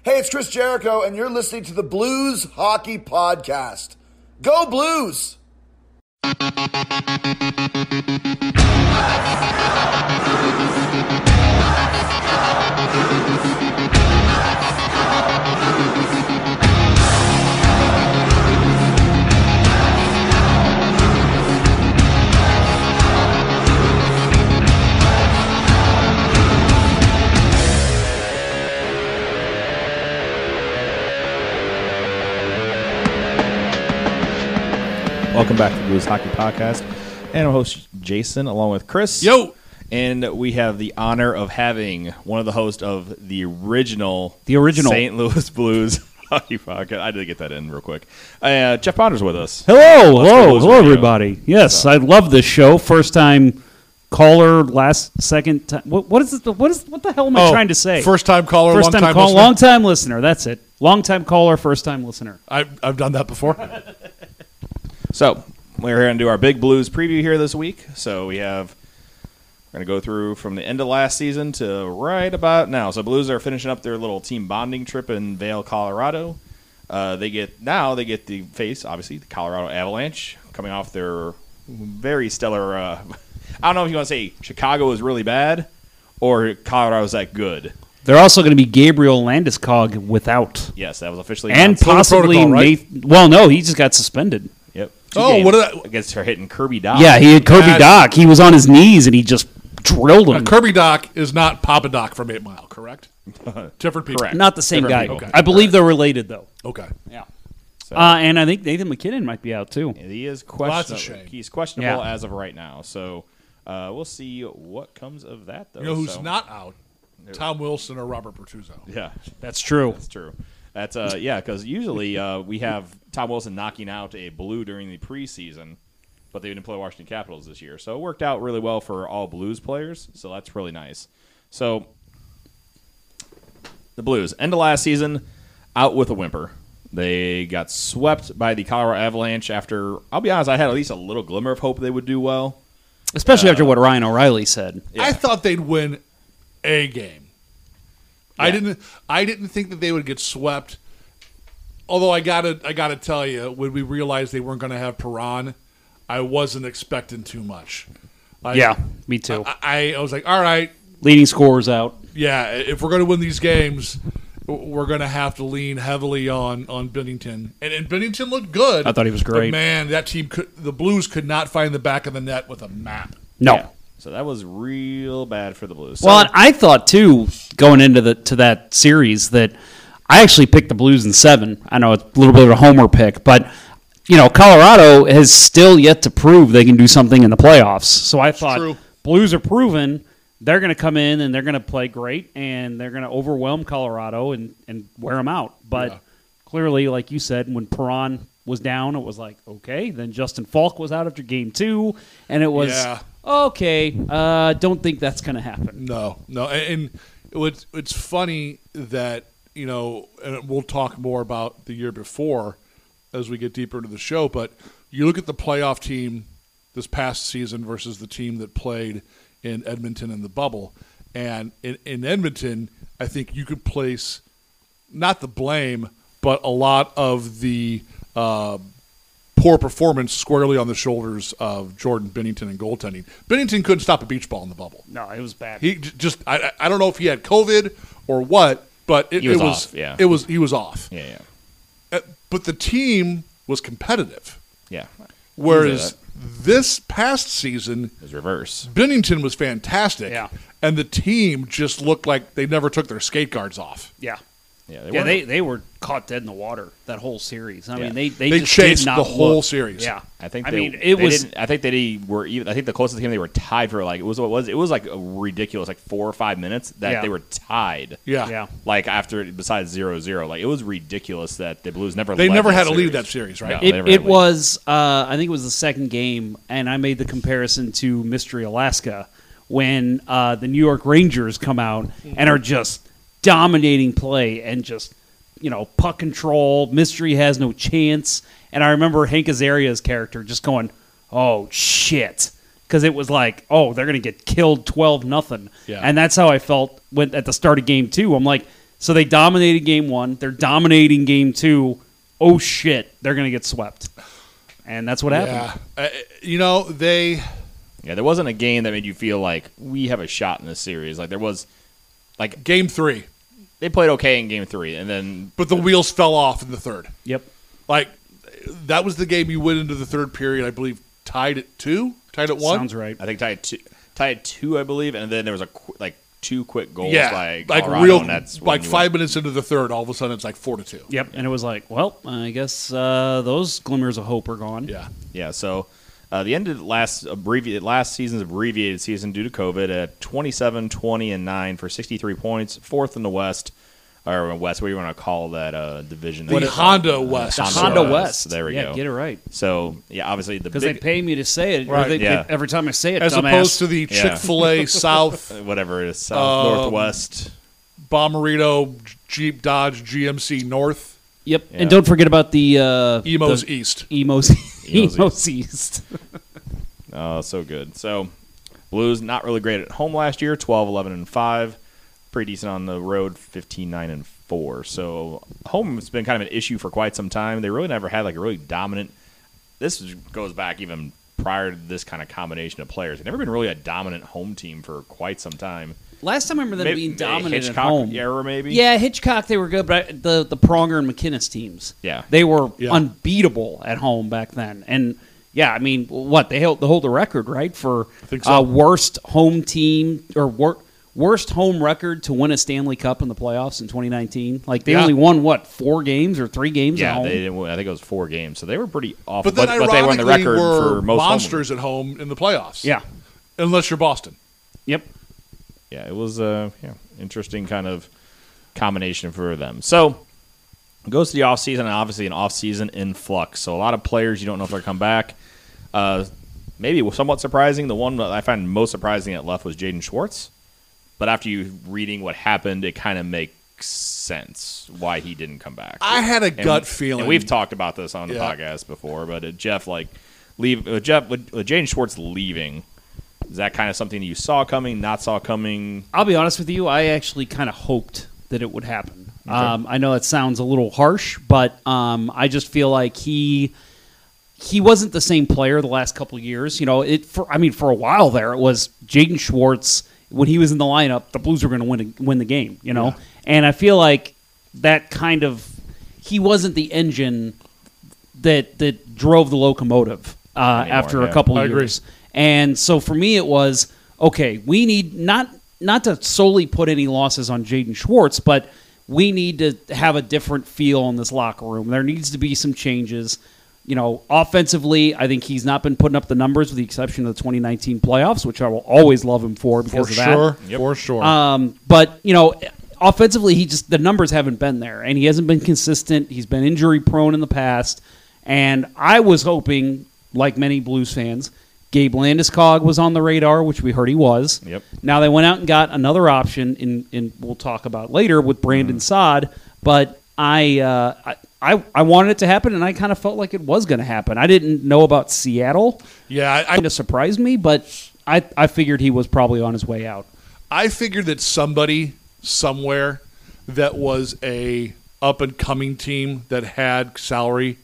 Hey, it's Chris Jericho, and you're listening to the Blues Hockey Podcast. Go Blues! Welcome back to the Blues Hockey Podcast. And I'm host Jason, along with Chris. Yo! And we have the honor of having one of the hosts of the original St. Louis Blues Hockey Podcast. I did get that in real quick. Jeff Bonder's with us. Hello, everybody. Yes, I love this show. First time caller, second time. What the hell am I trying to say? First time caller, long time listener. Long time listener. That's it. Long time caller, first time listener. I've done that before. So we're here to do our big Blues preview here this week. So we're going to go through from the end of last season to right about now. So Blues are finishing up their little team bonding trip in Vail, Colorado. They get the face, obviously, the Colorado Avalanche, coming off their very stellar. I don't know if you want to say Chicago is really bad or Colorado is that good. They're also going to be Gabriel Landeskog without. Yes, that was officially and announced. possibly protocol, right? Well, no, he just got suspended. Yep. What did that? Against her hitting Kirby Dach. Yeah, he had Kirby Dach. He was on his knees and he just drilled him. Kirby Dach is not Papa Doc from 8 Mile, correct? Different people. Correct. Not the same Different guy. people. I believe they're related, though. Okay. Yeah. So, And I think Nathan McKinnon might be out, too. he is Well, that's a questionable. shame. He's questionable Yeah. as of right now. So we'll see what comes of that, though. You know who's So- not out? Tom Wilson or Robert Bertuzzo. Yeah, That's true. that's true. That's because usually we have Tom Wilson knocking out a Blue during the preseason, but they didn't play Washington Capitals this year, so it worked out really well for all Blues players. So that's really nice. So the Blues end of last season out with a whimper. They got swept by the Colorado Avalanche after. I'll be honest, I had at least a little glimmer of hope they would do well. Especially after what Ryan O'Reilly said. Yeah. I thought they'd win a game. Yeah. I didn't think that they would get swept. Although I gotta tell you, when we realized they weren't going to have Perron, I wasn't expecting too much. Yeah, me too. I was like, all right, Leading scorers out. yeah, if we're going to win these games, we're going to have to lean heavily on Binnington. And Binnington looked good. I thought he was great. But man, that team the Blues could not find the back of the net with a map. No. Yeah. So that was real bad for the Blues. Well, So- and I thought too, going into that series, that I actually picked the Blues in 7. I know it's a little bit of a homer pick, but Colorado has still yet to prove they can do something in the playoffs. So I thought true. Blues are proven. They're going to come in and they're going to play great, and they're going to overwhelm Colorado and wear them out. But clearly, like you said, when Perron was down, it was like, okay. Then Justin Falk was out after game 2, and it was, Yeah. okay, don't think that's going to happen. No. And it's funny that, and we'll talk more about the year before as we get deeper into the show, but you look at the playoff team this past season versus the team that played in Edmonton in the bubble. And in Edmonton, I think you could place not the blame, but a lot of the poor performance squarely on the shoulders of Jordan Binnington and goaltending. Binnington couldn't stop a beach ball in the bubble. No, it was bad. He just I don't know if he had COVID or what, but it was was off, yeah. he was off. yeah. But the team was competitive. Yeah. Whereas this past season, It was reverse. Binnington was fantastic. Yeah. And the team just looked like they never took their skate guards off. Yeah. Yeah, They were caught dead in the water that whole series. I mean, they They just chased did not the whole look. series. Yeah. I think I they, mean, it they was. didn't- I think they were even. I think the closest game they were tied for like it was like a ridiculous 4 or 5 minutes that Yeah. they were tied. Yeah. Yeah. Like after besides 0-0, like it was ridiculous that the Blues never. They led never that had to series. lead that series, right? No. they never had It to lead. was. I think it was the second game, and I made the comparison to Mystery Alaska when the New York Rangers come out and are just dominating play and just puck control. Mystery has no chance, and I remember Hank Azaria's character just going, "Oh shit." Because it was like, oh, they're going to get killed 12-0. Yeah. And that's how I felt at the start of game 2. I'm like, So they dominated game 1. They're dominating game 2. Oh, shit. They're going to get swept. And that's what happened. Yeah, there wasn't a game that made you feel like we have a shot in this series. Like there was, like Game 3. they played okay in game 3, and then But the wheels fell off in the third. Yep. Like, that was the game you went into the third period, I believe, tied at 2? Tied at 1? Sounds right. I think tied 2, I believe, and then there was two quick goals Yeah. by Like, Colorado, and that's when like you 5 minutes into the third, all of a sudden it's like 4-2. Yep. And it was like, well, I guess those glimmers of hope are gone. Yeah. Yeah, so the end of last season's abbreviated season due to COVID at 27, 20, and 9 for 63 points, fourth in the West, or West, what do you want to call that division? The Honda West. The Honda West. There we yeah, go. get it right. So, yeah, obviously the Because they big, pay me to say it. Right. Or Yeah. every time I say it, As dumbass. opposed to the Yeah. Chick-fil-A South, whatever it is, South, Northwest. Bommarito, Jeep, Dodge, GMC North, Yep. Yeah. And don't forget about the Emos the East. Emos Emos East. Oh, so good. So, Blues not really great at home last year, 12, 11, and 5. Pretty decent on the road, 15, 9, and 4. So, home has been kind of an issue for quite some time. They really never had like a really dominant. This goes back even prior to this kind of combination of players. They've never been really a dominant home team for quite some time. Last time I remember them Maybe being dominant Hitchcock at home. era, maybe. Yeah, Hitchcock, they were good, but the Pronger and McInnes teams, Yeah. they were Yeah. unbeatable at home back then. And yeah, I mean, what they hold the record, right, for think so. worst home team or worst home record to win a Stanley Cup in the playoffs in 2019. Like they Yeah. only won 4 games or 3 games at Yeah, home. they didn't win. I think it was 4 games, so they were pretty awful. But then but they were on the record were for most home monsters at home in the playoffs. Yeah. Unless you're Boston. Yep. Yeah, it was interesting kind of combination for them. So it goes to the offseason, and obviously an offseason in flux. So a lot of players you don't know if they'll come back. Maybe somewhat surprising. The one that I find most surprising that left was Jaden Schwartz. But after you reading what happened, it kind of makes sense why he didn't come back. I had a gut feeling. And we've talked about this on the Yeah. podcast before, but with Jaden Schwartz leaving, is that kind of something that you saw coming, not saw coming? I'll be honest with you. I actually kind of hoped that it would happen. I know it sounds a little harsh, but I just feel like he wasn't the same player the last couple of years. You know, for a while there, it was Jaden Schwartz. When he was in the lineup, the Blues were going to win the game. You know, and I feel like that kind of he wasn't the engine that drove the locomotive after a couple I of agree. years. And so for me, it was okay. We need not to solely put any losses on Jaden Schwartz, but we need to have a different feel in this locker room. There needs to be some changes. You know, offensively, I think he's not been putting up the numbers with the exception of the 2019 playoffs, which I will always love him for because of that. For sure. But, you know, offensively, the numbers haven't been there, and he hasn't been consistent. He's been injury-prone in the past, and I was hoping, like many Blues fans, Gabe Landeskog was on the radar, which we heard he was. Yep. Now they went out and got another option, in we'll talk about later, with Brandon Saad, but I wanted it to happen, and I kind of felt like it was going to happen. I didn't know about Seattle. Yeah, It kind of surprised me, but I figured he was probably on his way out. I figured that somebody somewhere that was a up-and-coming team that had salary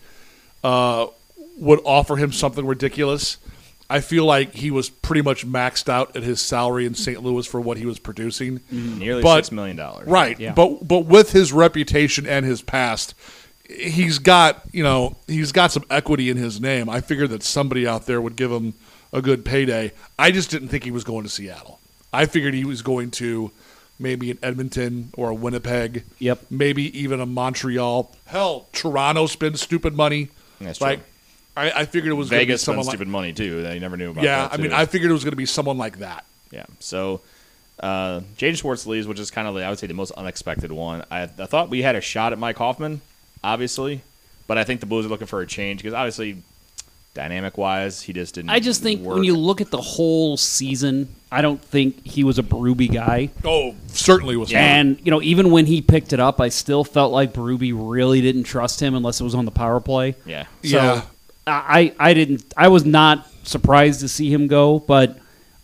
would offer him something ridiculous. I feel like he was pretty much maxed out at his salary in St. Louis for what he was producing. Nearly But- $6 million. Right, Yeah. but with his reputation and his past, he's got some equity in his name. I figured that somebody out there would give him a good payday. I just didn't think he was going to Seattle. I figured he was going to maybe an Edmonton or a Winnipeg. Yep. Maybe even a Montreal. Hell, Toronto spends stupid money. That's like, true. I figured it was going to be Vegas spent someone like stupid money, too. That you never knew about yeah. that, I mean, too. I figured it was going to be someone like that. Yeah. So, Jaden Schwartz leaves, which is kind of, I would say, the most unexpected one. I thought we had a shot at Mike Hoffman, obviously, but I think the Blues are looking for a change because, obviously, dynamic-wise, he just didn't I just think work. when you look at the whole season, I don't think he was a Berube guy. Oh, certainly was. not. And, you know, even when he picked it up, I still felt like Berube really didn't trust him unless it was on the power play. Yeah. So Yeah. I was not surprised to see him go, but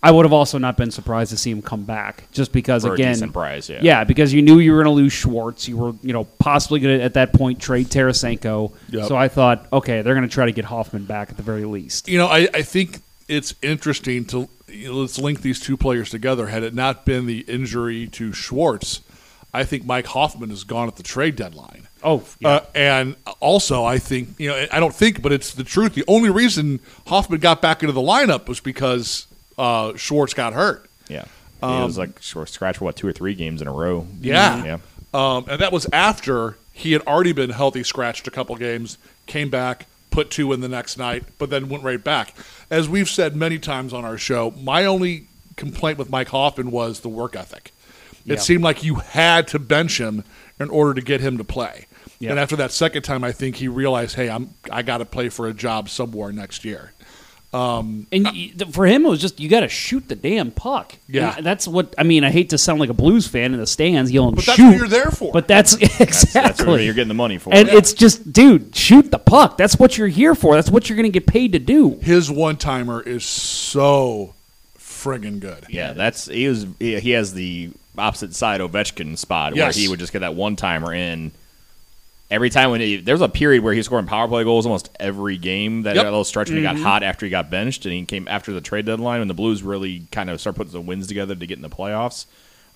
I would have also not been surprised to see him come back, just because For a again, decent price, yeah. yeah, because you knew you were going to lose Schwartz. You were, possibly going to at that point trade Tarasenko. Yep. So I thought, okay, they're going to try to get Hoffman back at the very least. I think it's interesting to let's link these two players together. Had it not been the injury to Schwartz, I think Mike Hoffman is gone at the trade deadline. Oh, yeah. And also, I think I don't think, but it's the truth. The only reason Hoffman got back into the lineup was because Schwartz got hurt. Yeah. It was like short scratch for 2 or 3 games in a row. Yeah. Yeah. And that was after he had already been healthy scratched a couple games, came back, put 2 in the next night, but then went right back. As we've said many times on our show, my only complaint with Mike Hoffman was the work ethic. It seemed like you had to bench him in order to get him to play. Yeah. And after that second time, I think he realized, hey, I got to play for a job somewhere next year. And for him, it was just you got to shoot the damn puck. Yeah. And that's what I mean. I hate to sound like a Blues fan in the stands yelling, But that's shoot. what you're there for. But that's exactly That's what you're getting the money for. And it's just, dude, shoot the puck. That's what you're here for. That's what you're going to get paid to do. His one-timer is so friggin' good. Yeah, he has the opposite side Ovechkin spot Yes. where he would just get that one timer in. Every time there's a period where he's scoring power play goals almost every game. That little stretch when he got hot after he got benched, and he came after the trade deadline when the Blues really kind of started putting some wins together to get in the playoffs.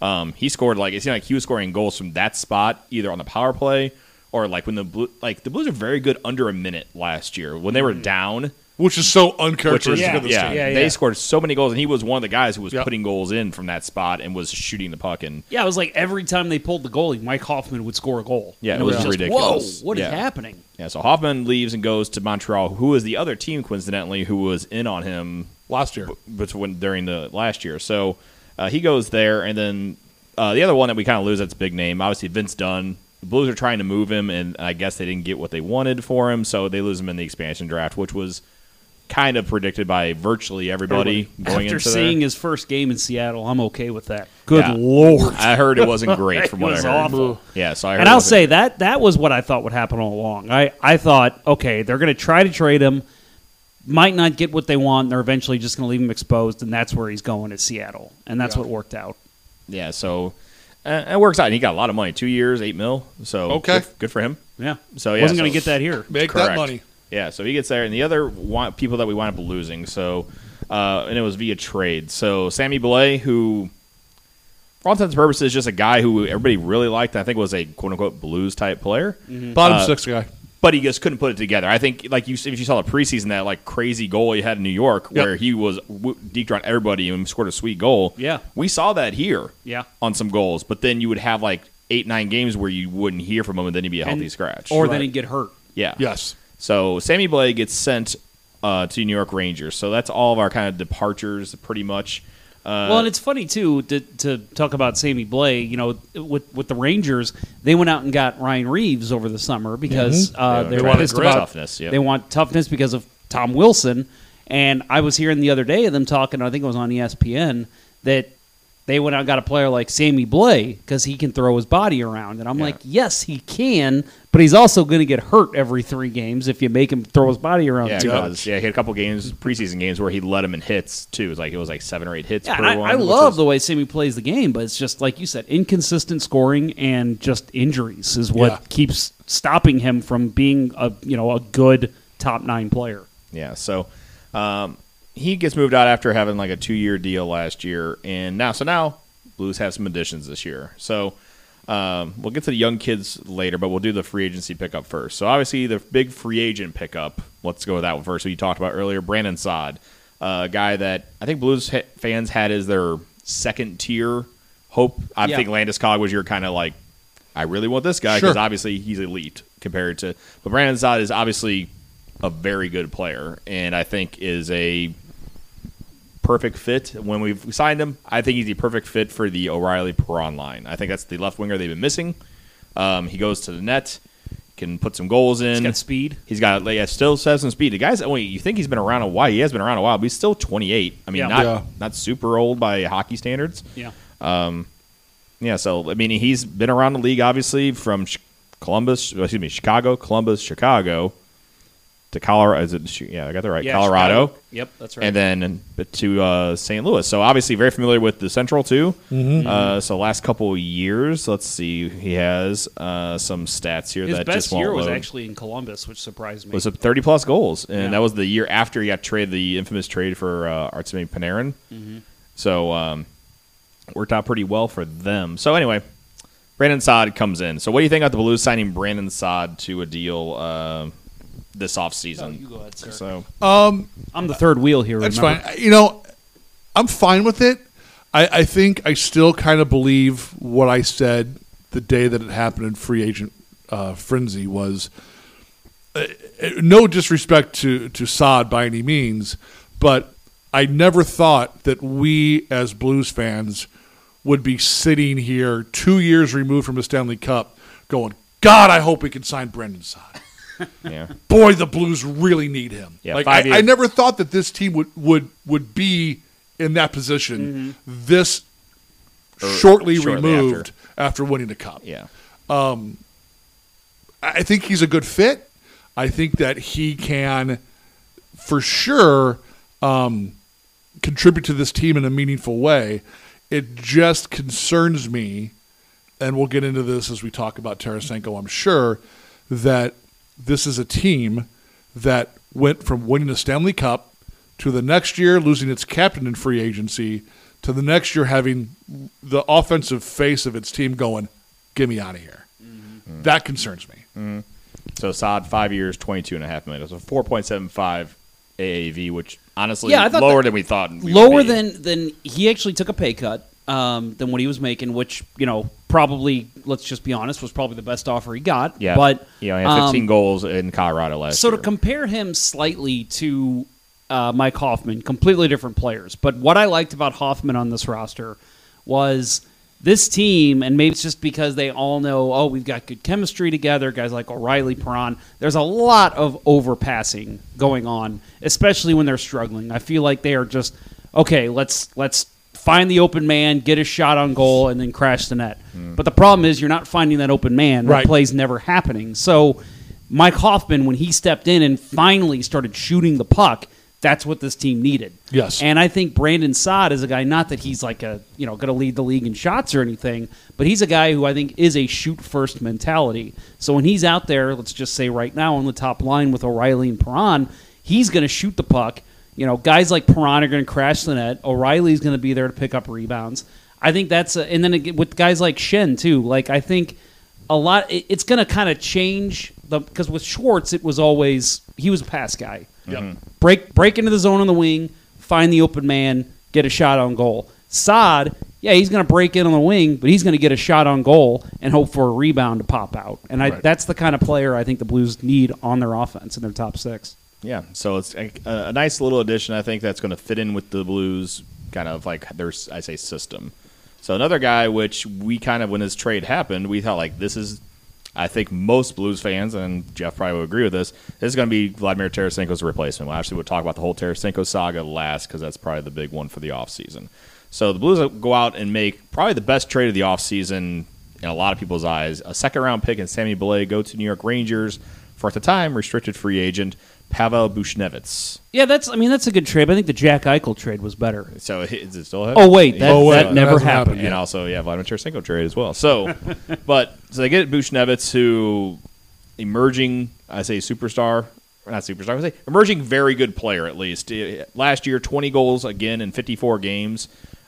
He scored it seemed like he was scoring goals from that spot either on the power play or like when the Blues are very good under a minute last year when they were down. Which is so uncharacteristic of this team. They scored so many goals, and he was one of the guys who was putting goals in from that spot and was shooting the puck in. Yeah, it was like every time they pulled the goalie, Mike Hoffman would score a goal. Yeah, And it was just, ridiculous. Whoa, what is Yeah. happening? Yeah, so Hoffman leaves and goes to Montreal, who was the other team, coincidentally, who was in on him Last year. during the last year. So he goes there, and then the other one that we kind of lose, that's a big name, obviously Vince Dunn. The Blues are trying to move him, and I guess they didn't get what they wanted for him, so they lose him in the expansion draft, which was kind of predicted by virtually everybody going After into seeing there. his first game in Seattle, I'm okay with that. Good Yeah. Lord. I heard it wasn't great from It what was I heard. awful. Yeah, so I heard And it I'll wasn't- say that was what I thought would happen all along. I thought, okay, they're going to try to trade him, might not get what they want, and they're eventually just going to leave him exposed, and that's where he's going at Seattle. And that's what worked out. Yeah, so it works out. And he got a lot of money, 2 years, $8 million. So Okay. good for him. Yeah. So yeah, Wasn't going to get that here. Make Correct. that money. Yeah, so he gets there, and the other people that we wind up losing. So, and it was via trade. So Sammy Blais, who, for all intents and purposes, is just a guy who everybody really liked. I think was a quote unquote Blues type player, Bottom 6 guy. but he just couldn't put it together. I think, like if you saw the preseason, that like crazy goal he had in New York, where he was deked around everybody and scored a sweet goal. Yeah. we saw that here. Yeah. on some goals, but then you would have like 8-9 games where you wouldn't hear from him, and then he'd be a healthy scratch. Or then he'd get hurt. yeah, Yes. So Sammy Blais gets sent to New York Rangers. So that's all of our kind of departures, pretty much. Well, and it's funny too to talk about Sammy Blais. With the Rangers, they went out and got Ryan Reeves over the summer because they They were wanted pissed grit. about Toughness, yeah. They want toughness because of Tom Wilson. And I was hearing the other day of them talking. I think it was on ESPN that they went out and got a player like Sammy Blais because he can throw his body around. And I'm like, yes, he can, but he's also going to get hurt every 3 games if you make him throw his body around Yeah, too he much. was. Yeah, he had a couple games, preseason games, where he led him in hits too. It was like 7 or 8 hits Yeah, per and one. I which love is- the way Sammy plays the game, but it's just like you said, inconsistent scoring and just injuries is what keeps stopping him from being a good top 9 player. Yeah, so he gets moved out after having like a 2-year deal last year, and now Blues have some additions this year. So we'll get to the young kids later, but we'll do the free agency pickup first. So obviously the big free agent pickup, let's go with that one first. So you talked about earlier, Brandon Saad, a guy that I think Blues fans had as their second tier hope. I think Landeskog was your kind of like, I really want this guy because obviously he's elite compared to, but Brandon Saad is obviously a very good player, and I think is a perfect fit. When we signed him, I think he's the perfect fit for the O'Reilly-Perron line. I think that's the left winger they've been missing. He goes to the net, can put some goals in. He's got speed. He's got still has some speed. The guy's you think he's been around a while. He has been around a while, but he's still 28. I mean, not super old by hockey standards. Yeah. Yeah, so I mean, he's been around the league obviously from Chicago, Columbus, Chicago. to Colorado. Is it? Yeah, I got that right. Yeah, Colorado. Chicago. Yep, that's right. And then to St. Louis. So obviously very familiar with the Central too. So last couple of years, let's see, he has some stats here his that best just won't year was load. actually in Columbus, which surprised me. Was 30-plus goals, and Yeah. that was the year after he got traded, the infamous trade for Artemi Panarin. So worked out pretty well for them. So anyway, Brandon Saad comes in. So what do you think about the Blues signing Brandon Saad to a deal this offseason? Oh, you go ahead, sir. So I'm the third wheel here. That's remember? fine. I'm fine with it. I think I still kind of believe what I said the day that it happened in free agent frenzy was no disrespect to Saad by any means, but I never thought that we as Blues fans would be sitting here 2 years removed from a Stanley Cup going, God, I hope we can sign Brendan Saad. yeah, Boy, the Blues really need him. Yeah, like 5 years. I never thought that this team would be in that position this shortly removed after winning the Cup. yeah. I think he's a good fit. I think that he can, for sure, contribute to this team in a meaningful way. It just concerns me, and we'll get into this as we talk about Tarasenko, I'm sure, that this is a team that went from winning a Stanley Cup to the next year losing its captain in free agency to the next year having the offensive face of its team going, get me out of here. That concerns me. So Saad, 5 years, $22.5 million. So 4.75 AAV, which honestly Yeah, I thought lower that- than we thought. Lower than he actually took a pay cut than what he was making, which probably, let's just be honest, was probably the best offer he got. Yeah, but he had 15 goals in Colorado last so year. to compare him slightly to Mike Hoffman, completely different players. But what I liked about Hoffman on this roster was this team, and maybe it's just because they all know, we've got good chemistry together, guys like O'Reilly, Perron. There's a lot of overpassing going on, especially when they're struggling. I feel like they are just, okay, let's find the open man, get a shot on goal, and then crash the net. But the problem is you're not finding that open man. That Right. play's never happening. So Mike Hoffman, when he stepped in and finally started shooting the puck, that's what this team needed. Yes. And I think Brandon Saad is a guy, not that he's like going to lead the league in shots or anything, but he's a guy who I think is a shoot-first mentality. So when he's out there, let's just say right now on the top line with O'Reilly and Perron, he's going to shoot the puck. Guys like Perron are going to crash the net. O'Reilly's going to be there to pick up rebounds. I think that's and then again, with guys like Shen too. Like I think a lot. It's going to kind of change because with Schwartz, it was always he was a pass guy. Yep. Break into the zone on the wing, find the open man, get a shot on goal. Saad, he's going to break in on the wing, but he's going to get a shot on goal and hope for a rebound to pop out. And Right. that's the kind of player I think the Blues need on their offense in their top six. Yeah, so it's a nice little addition. I think that's going to fit in with the Blues, kind of like their, system. So another guy, which we kind of, when this trade happened, we thought like this is, I think most Blues fans, and Jeff probably will agree with this is going to be Vladimir Tarasenko's replacement. Well, actually, we'll talk about the whole Tarasenko saga last because that's probably the big one for the offseason. So the Blues go out and make probably the best trade of the offseason in a lot of people's eyes. A second-round pick and Sammy Blais go to New York Rangers for, at the time, restricted free agent Pavel Buchnevich. Yeah, that's a good trade. But I think the Jack Eichel trade was better. So is it still ahead? Oh wait, that that never hasn't happened. happened. And also, Vladimir Tarasenko trade as well. So, so they get Buchnevich, who emerging, I say superstar, not superstar, I say emerging very good player at least. Last year, 20 goals again in 54 games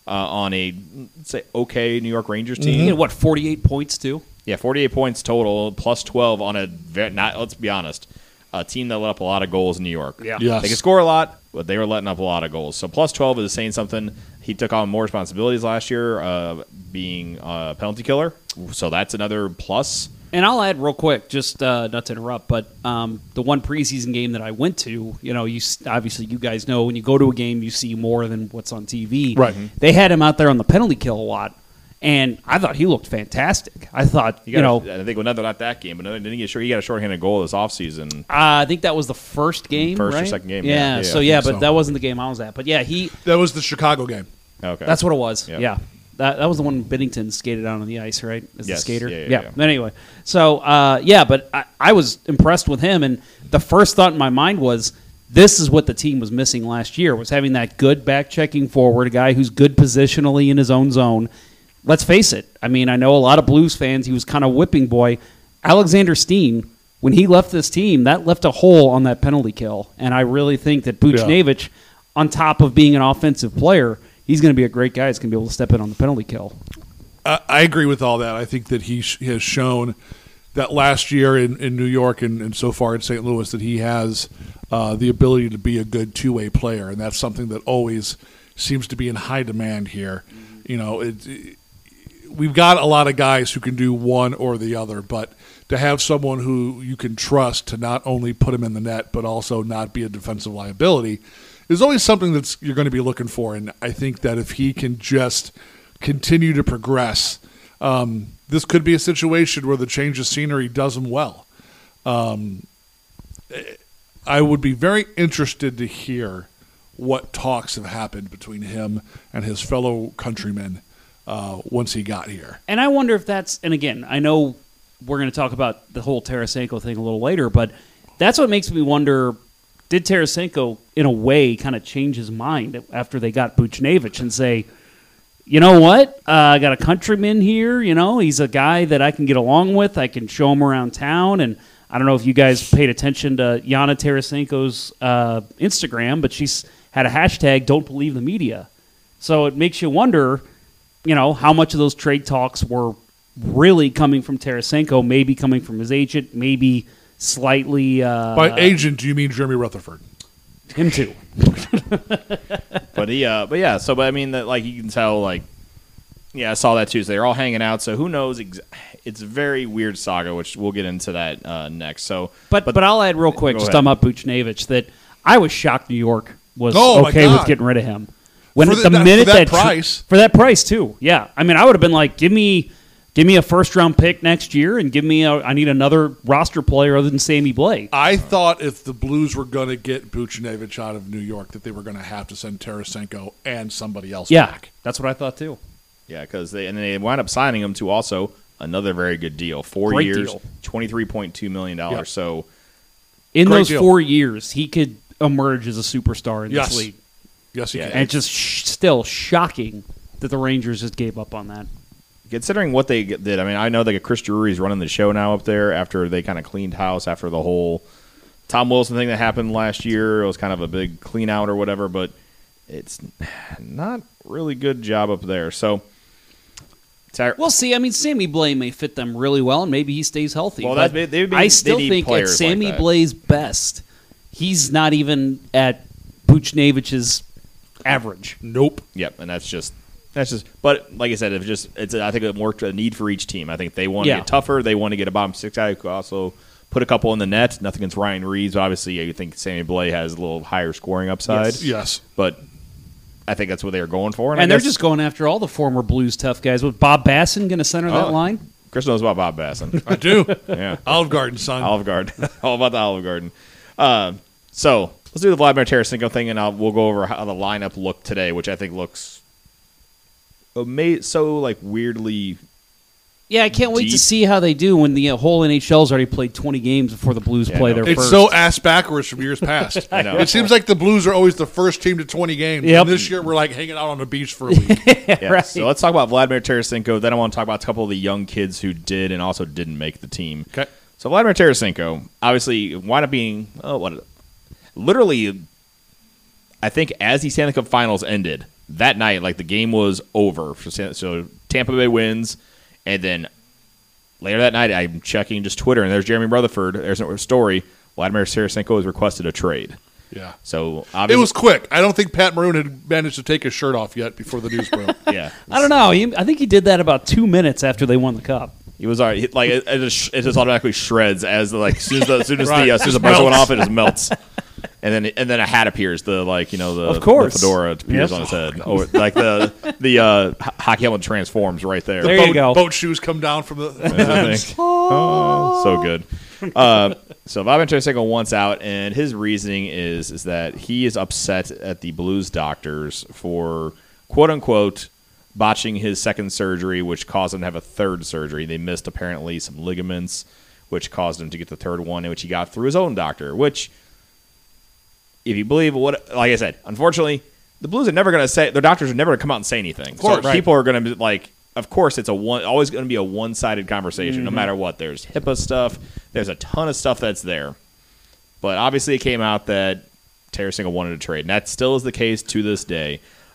on a let's say okay New York Rangers team. He had 48 points too. Yeah, 48 points total, plus 12 on let's be honest, a team that let up a lot of goals in New York. Yeah. Yes. They can score a lot, but they were letting up a lot of goals. So plus 12 is saying something. He took on more responsibilities last year, being a penalty killer. So that's another plus. And I'll add real quick, just not to interrupt, but the one preseason game that I went to, obviously you guys know when you go to a game, you see more than what's on TV. Right. They had him out there on the penalty kill a lot, and I thought he looked fantastic. I thought, I think another not that game, but didn't he got a shorthanded goal this offseason. I think that was the first game, First or right? second game, Yeah. yeah. So I yeah, think but so. that wasn't the game I was at. But yeah, That was the Chicago game. Okay, that's what it was. Yep. Yeah. That was the one Binnington skated out on the ice, right? As the Yes. skater. Yeah. Anyway, so but I was impressed with him, and the first thought in my mind was, this is what the team was missing last year, was having that good back-checking forward, a guy who's good positionally in his own zone. Let's face it. I mean, I know a lot of Blues fans, he was kind of whipping boy. Alexander Steen, when he left this team, that left a hole on that penalty kill. And I really think that Buchnevich, on top of being an offensive player, he's going to be a great guy. He's going to be able to step in on the penalty kill. I agree with all that. I think that he has shown that last year in New York and so far in St. Louis that he has the ability to be a good two-way player, and that's something that always seems to be in high demand here. You know, we've got a lot of guys who can do one or the other, but to have someone who you can trust to not only put him in the net but also not be a defensive liability is always something that you're going to be looking for. And I think that if he can just continue to progress, this could be a situation where the change of scenery does him well. I would be very interested to hear what talks have happened between him and his fellow countrymen once he got here. And I wonder if that's, and again, I know we're going to talk about the whole Tarasenko thing a little later, but that's what makes me wonder, did Tarasenko, in a way, kind of change his mind after they got Buchnevich and say, you know what, I got a countryman here, you know, he's a guy that I can get along with, I can show him around town, and I don't know if you guys paid attention to Yana Tarasenko's Instagram, but she's had a hashtag, Don't Believe the Media. So it makes you wonder, you know, how much of those trade talks were really coming from Tarasenko, maybe coming from his agent, maybe slightly... By agent, do you mean Jeremy Rutherford? Him too. But I mean, that, like, you can tell, like, yeah, I saw that too. So they're all hanging out. So who knows? It's a very weird saga, which we'll get into that next. So, but I'll add real quick, just ahead. talking about Buchnevich, that I was shocked New York was Oh, my okay God. with getting rid of him. When For the that- minute for that tr- price. for that price too, yeah. I mean, I would have been like, give me a first round pick next year, and I need another roster player other than Sammy Blais. I thought if the Blues were going to get Buchnevich out of New York that they were going to have to send Tarasenko and somebody else Yeah, back. that's what I thought too. yeah, because they wound up signing him to also another very good deal. 4 Great years, deal. $23.2 million. Yeah. So, In Great those deal. 4 years, he could emerge as a superstar in Yes. this league. Yes, he Yeah, can. And it's just still shocking that the Rangers just gave up on that. considering what they did, I mean, I know that Chris Drury's running the show now up there after they kind of cleaned house after the whole Tom Wilson thing that happened last year. It was kind of a big clean out or whatever, but it's not really good job up there. So, Well, see, I mean, Sammy Blais may fit them really well, and maybe he stays healthy. Well, but I still they need think at players Sammy like that. Blais' best, he's not even at Buchnevich's average. Nope. Yep, and that's just. But like I said, I think it more a need for each team. I think if they want to Yeah. get tougher. They want to get a bottom six guy who could also put a couple in the net. Nothing against Ryan Reeves. Obviously, I think Sammy Blais has a little higher scoring upside. Yes. But I think that's what they were going for. And I they're guess just going after all the former Blues tough guys. Was Bob Basson going to center that Oh. line? Chris knows about Bob Basson. I do. Yeah, Olive Garden, son. Olive Garden. All about the Olive Garden. So let's do the Vladimir Tarasenko thing, and we'll go over how the lineup looked today, which I think looks so like weirdly. Yeah, I can't wait to Deep. see how they do when the whole NHL's already played 20 games before the Blues Yeah, play I know. their It's first. so ass backwards from years past. I know. It seems like the Blues are always the first team to 20 games. Yep. And this year we're like hanging out on the beach for a week. Yeah. Right. So let's talk about Vladimir Tarasenko. Then I want to talk about a couple of the young kids who did and also didn't make the team. Okay. So Vladimir Tarasenko obviously wound up being literally, I think as the Stanley Cup Finals ended that night, like the game was over. So Tampa Bay wins, and then later that night I'm checking just Twitter, and there's Jeremy Rutherford. There's a story. Vladimir Tarasenko has requested a trade. Yeah. So It obviously, was quick. I don't think Pat Maroon had managed to take his shirt off yet before the news broke. yeah. I don't know. I think he did that about 2 minutes after they won the cup. He was already like it just automatically shreds as as soon as Right. the buzzer went off, it just melts, and then a hat appears. The Of course. the fedora appears Yep. on his head. Oh, like the hockey helmet transforms right there. There you go. Boat shoes come down from the. I think. Oh, so good. So Vladimir Tarasenko wants out, and his reasoning is that he is upset at the Blues doctors for quote unquote botching his second surgery, which caused him to have a third surgery. They missed apparently some ligaments, which caused him to get the third one, which he got through his own doctor. Which, if you believe what, like I said, unfortunately, the Blues are never going to say, their doctors are never going to come out and say anything. Of course, so people are going to be like, of course, it's always going to be a one-sided conversation, no matter what. There's HIPAA stuff. There's a ton of stuff that's there. But obviously, it came out that Tarasenko wanted to trade, and that still is the case to this day.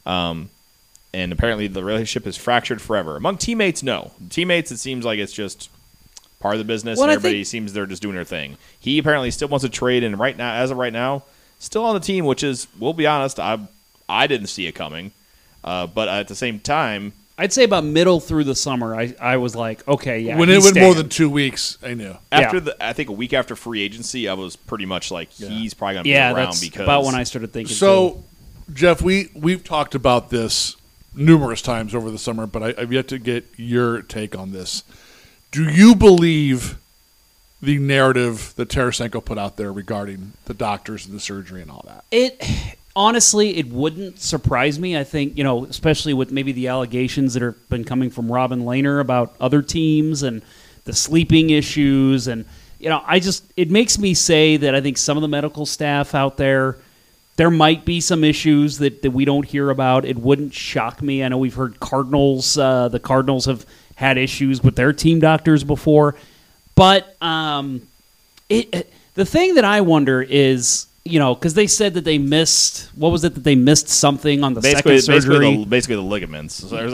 And apparently the relationship is fractured forever. Among teammates, no. Teammates, it seems like it's just part of the business, and everybody seems they're just doing their thing. He apparently still wants to trade, and right now, as of right now, still on the team, which is, we'll be honest, I didn't see it coming. But at the same time, I'd say about middle through the summer, I was like, okay, yeah. When it went more than 2 weeks, I knew. After I think a week after free agency, I was pretty much like, he's probably going to be around that's because about when I started thinking. So, Jeff, we've talked about this numerous times over the summer, but I've yet to get your take on this. Do you believe the narrative that Tarasenko put out there regarding the doctors and the surgery and all that? Honestly, it wouldn't surprise me. I think, especially with maybe the allegations that have been coming from Robin Lehner about other teams and the sleeping issues. And, it makes me say that I think some of the medical staff out there might be some issues that we don't hear about. It wouldn't shock me. I know we've heard Cardinals. The Cardinals have had issues with their team doctors before. But the thing that I wonder is, because they said that they missed, what was it that they missed something on the second surgery? Basically the ligaments. So there's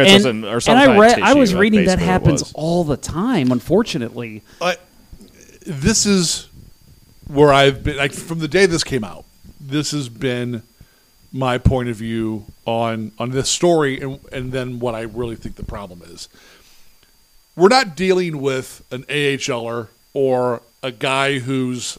I was reading that happens all the time, unfortunately. This is where I've been, from the day this came out, this has been my point of view on this story and then what I really think the problem is. We're not dealing with an AHLer or a guy who's,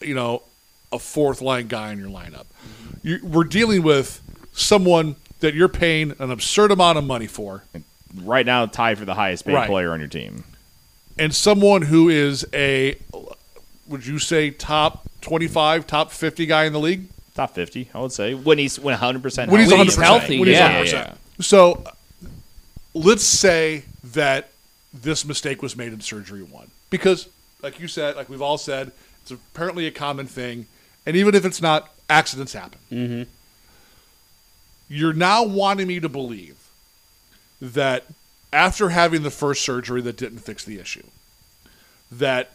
a fourth-line guy in your lineup. We're dealing with someone that you're paying an absurd amount of money for. Right now, tied for the highest paid player on your team. And someone who is would you say, top 25, top 50 guy in the league? Top 50, I would say. When he's 100% when he's 100% healthy. When he's 100%. So let's say that this mistake was made in surgery 1. Because, like you said, like we've all said, it's apparently a common thing. And even if it's not, accidents happen. Mm-hmm. You're now wanting me to believe that after having the first surgery that didn't fix the issue, that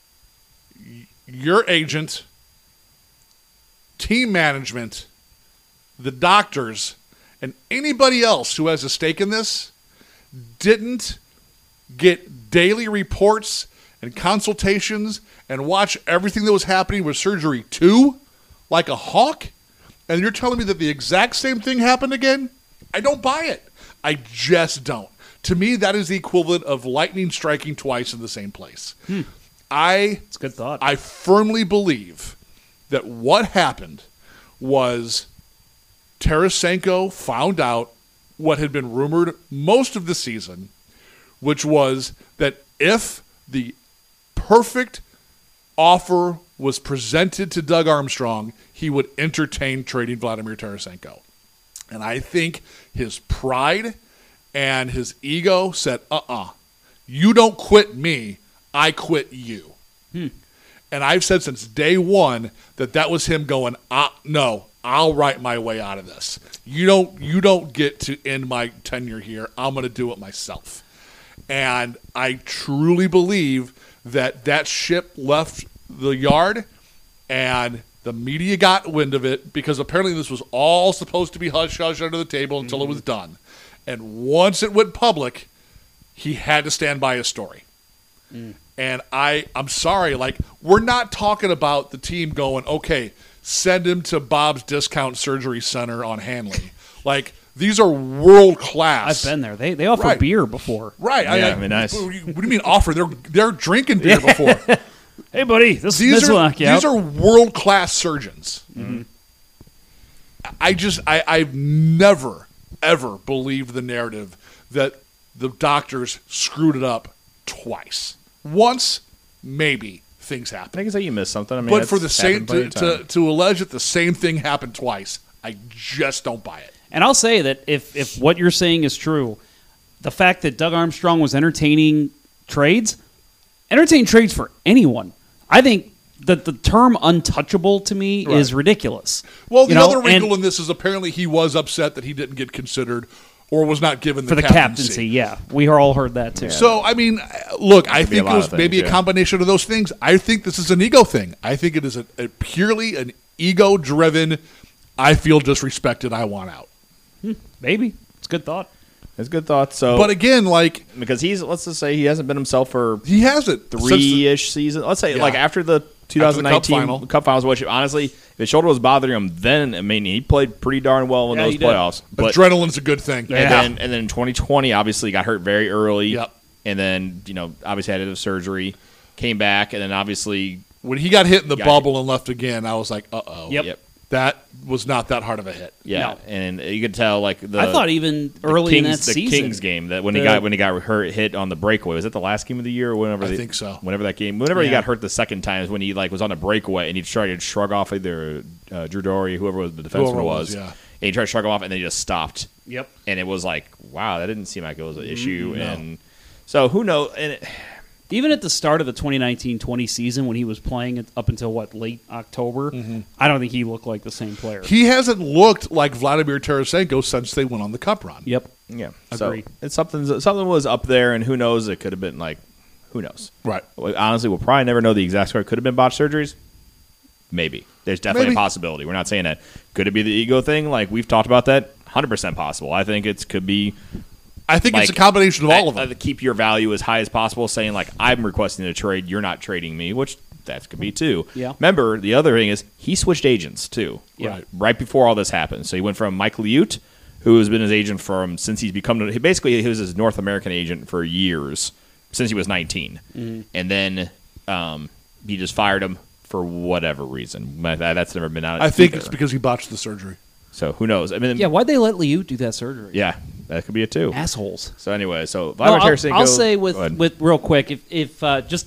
your agent, team management, the doctors, and anybody else who has a stake in this didn't get daily reports and consultations and watch everything that was happening with surgery 2 like a hawk, and you're telling me that the exact same thing happened again? I don't buy it. I just don't. To me, that is the equivalent of lightning striking twice in the same place. It's a good thought. I firmly believe that what happened was Tarasenko found out what had been rumored most of the season, which was that if the perfect offer was presented to Doug Armstrong, he would entertain trading Vladimir Tarasenko. And I think his pride and his ego said, you don't quit me, I quit you. And I've said since day one that was him going, no, I'll write my way out of this. You don't get to end my tenure here. I'm going to do it myself. And I truly believe that ship left the yard and the media got wind of it, because apparently this was all supposed to be hush-hush under the table until it was done. And once it went public, he had to stand by his story. And I'm sorry, we're not talking about the team going, okay, send him to Bob's Discount Surgery Center on Hanley. These are world class. I've been there. They offer beer before. Right. Yeah, nice. What do you mean offer? They're drinking beer before. Hey, buddy, these are world class surgeons. Mm-hmm. I've never ever believed the narrative that the doctors screwed it up twice. Once, maybe things happen. I can say you missed something. I mean, but for the same to allege that the same thing happened twice, I just don't buy it. And I'll say that if what you're saying is true, the fact that Doug Armstrong was entertain trades for anyone. I think that the term untouchable to me is ridiculous. Well, the other wrinkle in this is apparently he was upset that he didn't get considered or was not given for the captaincy. Yeah, we all heard that too. So, I mean, look, I think it was maybe a combination of those things. I think this is an ego thing. I think it is a purely an ego-driven, I feel disrespected, I want out. Maybe. It's a good thought. It's a good thought. So, but again, like because let's just say he hasn't been himself for he hasn't 3-ish seasons. Let's say like after the 2019 Cup Finals, which honestly, if his shoulder was bothering him, then I mean he played pretty darn well in those playoffs. But adrenaline's a good thing. And then in 2020, obviously got hurt very early. Yep. And then obviously had a surgery, came back, and then obviously when he got hit in the bubble and left again, I was like, Yep. That was not that hard of a hit. Yeah, No. and you could tell like I thought even early in that the season, Kings game that when he got hit on the breakaway, was that the last game of the year or whenever? I think so. Whenever he got hurt the second time is when he was on a breakaway and he tried to shrug off either Drew Doughty, whoever was the defenseman was. Yeah. And he tried to shrug him off and then he just stopped. Yep. And it was like, wow, that didn't seem like it was an issue. No. And so who knows? And even at the start of the 2019-20 season when he was playing up until, late October, I don't think he looked like the same player. He hasn't looked like Vladimir Tarasenko since they went on the Cup run. Yep. Yeah. Agree. So it's something was up there, and who knows? It could have been who knows? Right. Honestly, we'll probably never know the exact story. Could have been botched surgeries? Maybe. There's definitely a possibility. We're not saying that. Could it be the ego thing? Like, we've talked about that. 100% possible. I think it could be... I think it's a combination of all of them. Keep your value as high as possible, saying, I'm requesting a trade, you're not trading me, which that could be, too. Yeah. Remember, the other thing is he switched agents, too. Yeah. Right before all this happened. So he went from Mike Liut, who has been his agent since he's become... Basically, he was his North American agent for years, since he was 19. Mm-hmm. And then he just fired him for whatever reason. That's never been out. I think it's because he botched the surgery. So who knows? I mean, why'd they let Liu do that surgery? Yeah, that could be it too. Assholes. So anyway, Vladimir Tarasenko. I'll say with real quick, if let's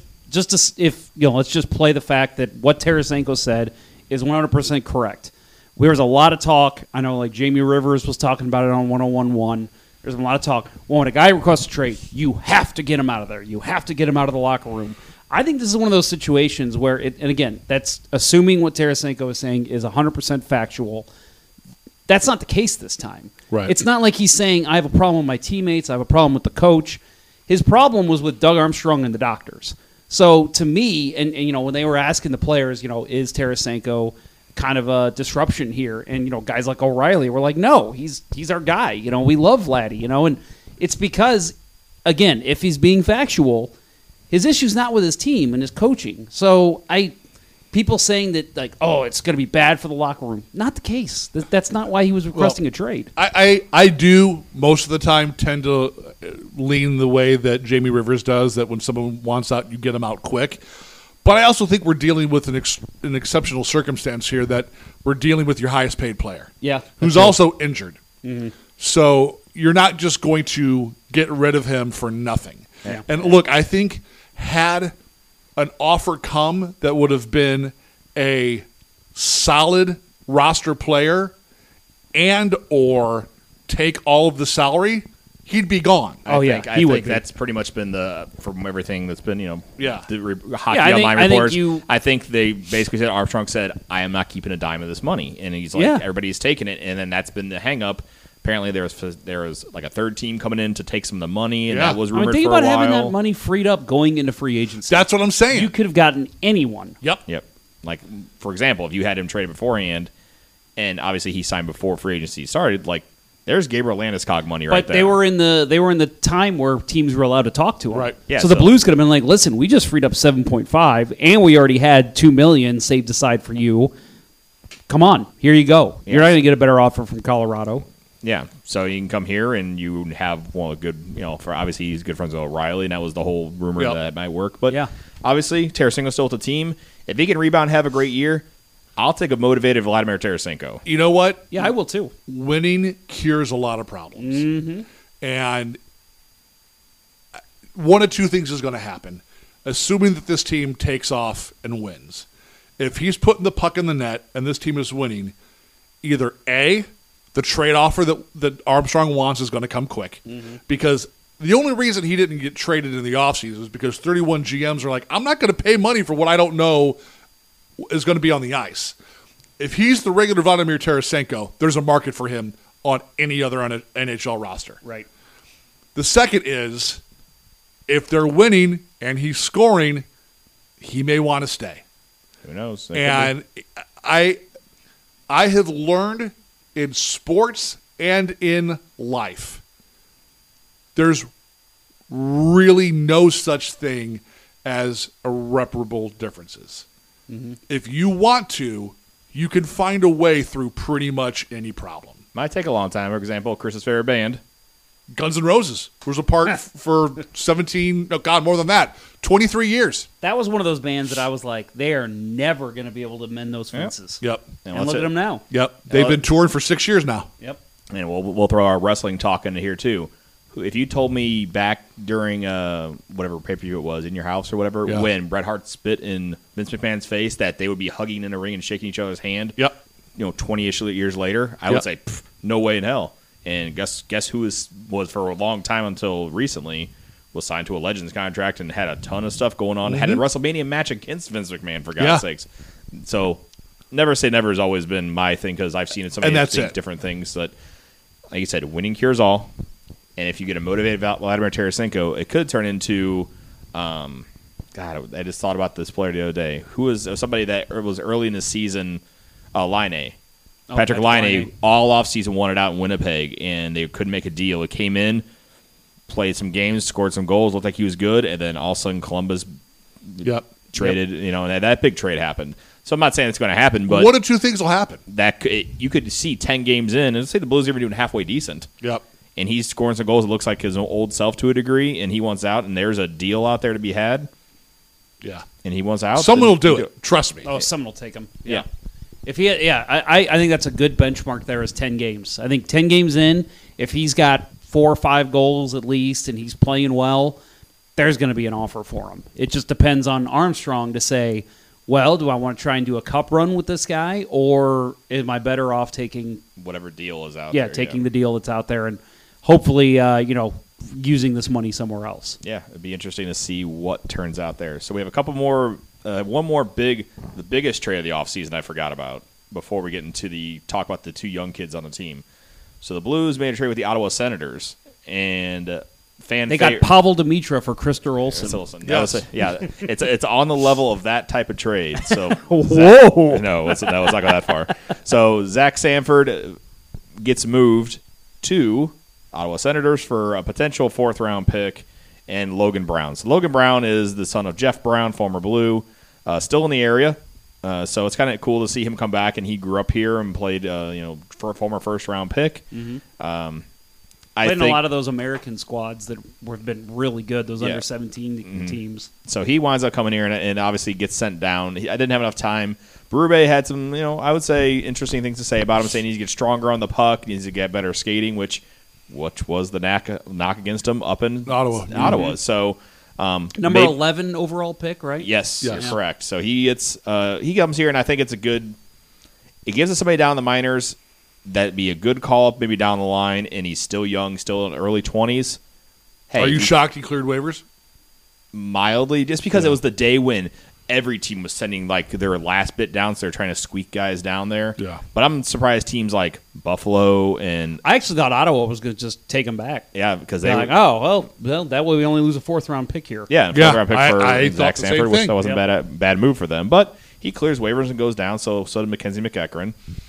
just play the fact that what Tarasenko said is 100% correct. There was a lot of talk. I know, Jamie Rivers was talking about it on 101.1. There's a lot of talk. Well, when a guy requests a trade, you have to get him out of there. You have to get him out of the locker room. I think this is one of those situations where, and again, that's assuming what Tarasenko is saying is 100% factual. That's not the case this time. Right. It's not like he's saying, I have a problem with my teammates, I have a problem with the coach. His problem was with Doug Armstrong and the doctors. So to me, and when they were asking the players, is Tarasenko kind of a disruption here? And, guys like O'Reilly were like, no, he's our guy. We love Vladdy, and it's because, again, if he's being factual, his issue's not with his team and his coaching. So people saying that, it's going to be bad for the locker room. Not the case. That's not why he was requesting a trade. I do, most of the time, tend to lean the way that Jamie Rivers does, that when someone wants out, you get them out quick. But I also think we're dealing with an exceptional circumstance here, that we're dealing with your highest paid player. Yeah. Who's also injured. Mm-hmm. So you're not just going to get rid of him for nothing. Yeah. And look, I think had an offer come that would have been a solid roster player and or take all of the salary, he'd be gone. I think that's pretty much been from everything that's been, the hockey online reports. I think they basically said, Armstrong said, I am not keeping a dime of this money. And he's like, everybody's taking it. And then that's been the hang up. Apparently there was a third team coming in to take some of the money, and that was rumored think for a while. Think about having that money freed up going into free agency. That's what I'm saying. You could have gotten anyone. Yep. Like, for example, if you had him traded beforehand, and obviously he signed before free agency started, there's Gabriel Landeskog money right there. But they were in the time where teams were allowed to talk to him. Right. Yeah, so the Blues could have been like, listen, we just freed up 7.5, and we already had $2 million saved aside for you. Come on, here you go. You're not going to get a better offer from Colorado. Yeah, so you can come here and you have a good, for obviously he's good friends with O'Reilly, and that was the whole rumor that it might work. But obviously, Tarasenko's still with the team. If he can rebound and have a great year, I'll take a motivated Vladimir Tarasenko. You know what? Yeah, I will too. Winning cures a lot of problems. Mm-hmm. And one of two things is going to happen, assuming that this team takes off and wins. If he's putting the puck in the net and this team is winning, either A, the trade offer that Armstrong wants is going to come quick because the only reason he didn't get traded in the offseason is because 31 GMs are like, I'm not going to pay money for what I don't know is going to be on the ice. If he's the regular Vladimir Tarasenko, there's a market for him on any other NHL roster. Right. The second is if they're winning and he's scoring, he may want to stay. Who knows? And I have learned in sports and in life, there's really no such thing as irreparable differences. If you want to, you can find a way through pretty much any problem. Might take a long time. For example, Chris's favorite band. Guns N' Roses was apart for more than that, 23 years. That was one of those bands that I was like, they are never going to be able to mend those fences. Yep. And look at them now. Yep. They've been touring for 6 years now. Yep. And we'll throw our wrestling talk into here too. If you told me back during whatever pay-per-view it was in your house or whatever, when Bret Hart spit in Vince McMahon's face, that they would be hugging in a ring and shaking each other's hand, 20-ish years later, I would say, no way in hell. And guess who was for a long time until recently was signed to a Legends contract and had a ton of stuff going on. Had a WrestleMania match against Vince McMahon, for God's sakes. So never say never has always been my thing because I've seen it so many different things that, like you said, winning cures all. And if you get a motivated Vladimir Tarasenko, it could turn into God, I just thought about this player the other day. Who was somebody that was early in the season, Laine. Patrick Laine, all offseason wanted out in Winnipeg, and they couldn't make a deal. It came in, played some games, scored some goals, looked like he was good, and then all of a sudden Columbus traded, and that big trade happened. So I'm not saying it's going to happen, but one of two things will happen. You could see 10 games in, and let's say the Blues are even doing halfway decent. Yep. And he's scoring some goals. It looks like his old self to a degree, and he wants out, and there's a deal out there to be had. Yeah. And he wants out. Someone will do it. Trust me. Oh, someone will take him. Yeah. If he, I think that's a good benchmark. There is 10 games. I think 10 games in, if he's got 4 or 5 goals at least, and he's playing well, there's going to be an offer for him. It just depends on Armstrong to say, well, do I want to try and do a cup run with this guy, or am I better off taking whatever deal is out there? Yeah, taking the deal that's out there, and hopefully, using this money somewhere else. Yeah, it'd be interesting to see what turns out there. So we have a couple more. One more the biggest trade of the offseason I forgot about before we get into talk about the 2 young kids on the team. So the Blues made a trade with the Ottawa Senators, and they got Pavel Demitra for Krister Olsen. Yes. It's on the level of that type of trade. So whoa, no, let's not go that far. So Zach Sanford gets moved to Ottawa Senators for a potential 4th-round pick, and Logan Brown. So Logan Brown is the son of Jeff Brown, former Blue, still in the area. So it's kind of cool to see him come back, and he grew up here and played, for a former 1st-round pick. Mm-hmm. Played in a lot of those American squads that have been really good, those under-17 teams. So he winds up coming here and obviously gets sent down. I didn't have enough time. Berube had some, I would say, interesting things to say about him, saying he needs to get stronger on the puck, needs to get better skating, which was the knock against him up in Ottawa. Mm-hmm. So number 11 overall pick, right? Yes, you're correct. So he comes here, and I think it gives us somebody down in the minors that'd be a good call up maybe down the line, and he's still young, still in early 20s. Hey, are you shocked he cleared waivers? Mildly, just because it was the day when every team was sending like their last bit down, so they're trying to squeak guys down there. Yeah. But I'm surprised teams like Buffalo and I actually thought Ottawa was going to just take him back. Yeah, because they were like, well, that way we only lose a 4th-round pick here. Yeah, 4th-round pick for Zach Sanford, which that wasn't a bad move for them. But he clears waivers and goes down. So did Mackenzie McEachran.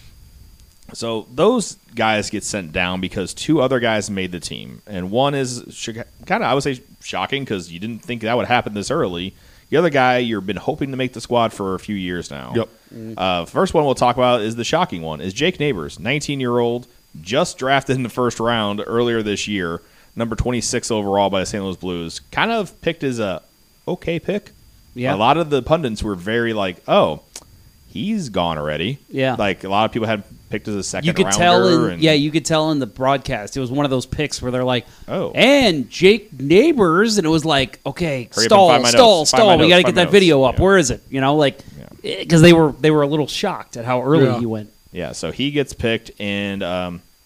So those guys get sent down because 2 other guys made the team, and one is kind of, I would say, shocking because you didn't think that would happen this early. The other guy you've been hoping to make the squad for a few years now. Yep. First one we'll talk about is the shocking one, is Jake Neighbors, 19-year-old, just drafted in the 1st round earlier this year, number 26 overall by the St. Louis Blues. Kind of picked as a okay pick. Yeah. A lot of the pundits were very like, oh, he's gone already. Yeah. Like a lot of people had picked as a second you could rounder. you could tell in the broadcast. It was one of those picks where they're like, oh, and Jake Neighbors, and it was like, okay, hurry stall. We got to get that video up. Yeah. Where is it? Because they were a little shocked at how early he went. Yeah, so he gets picked, and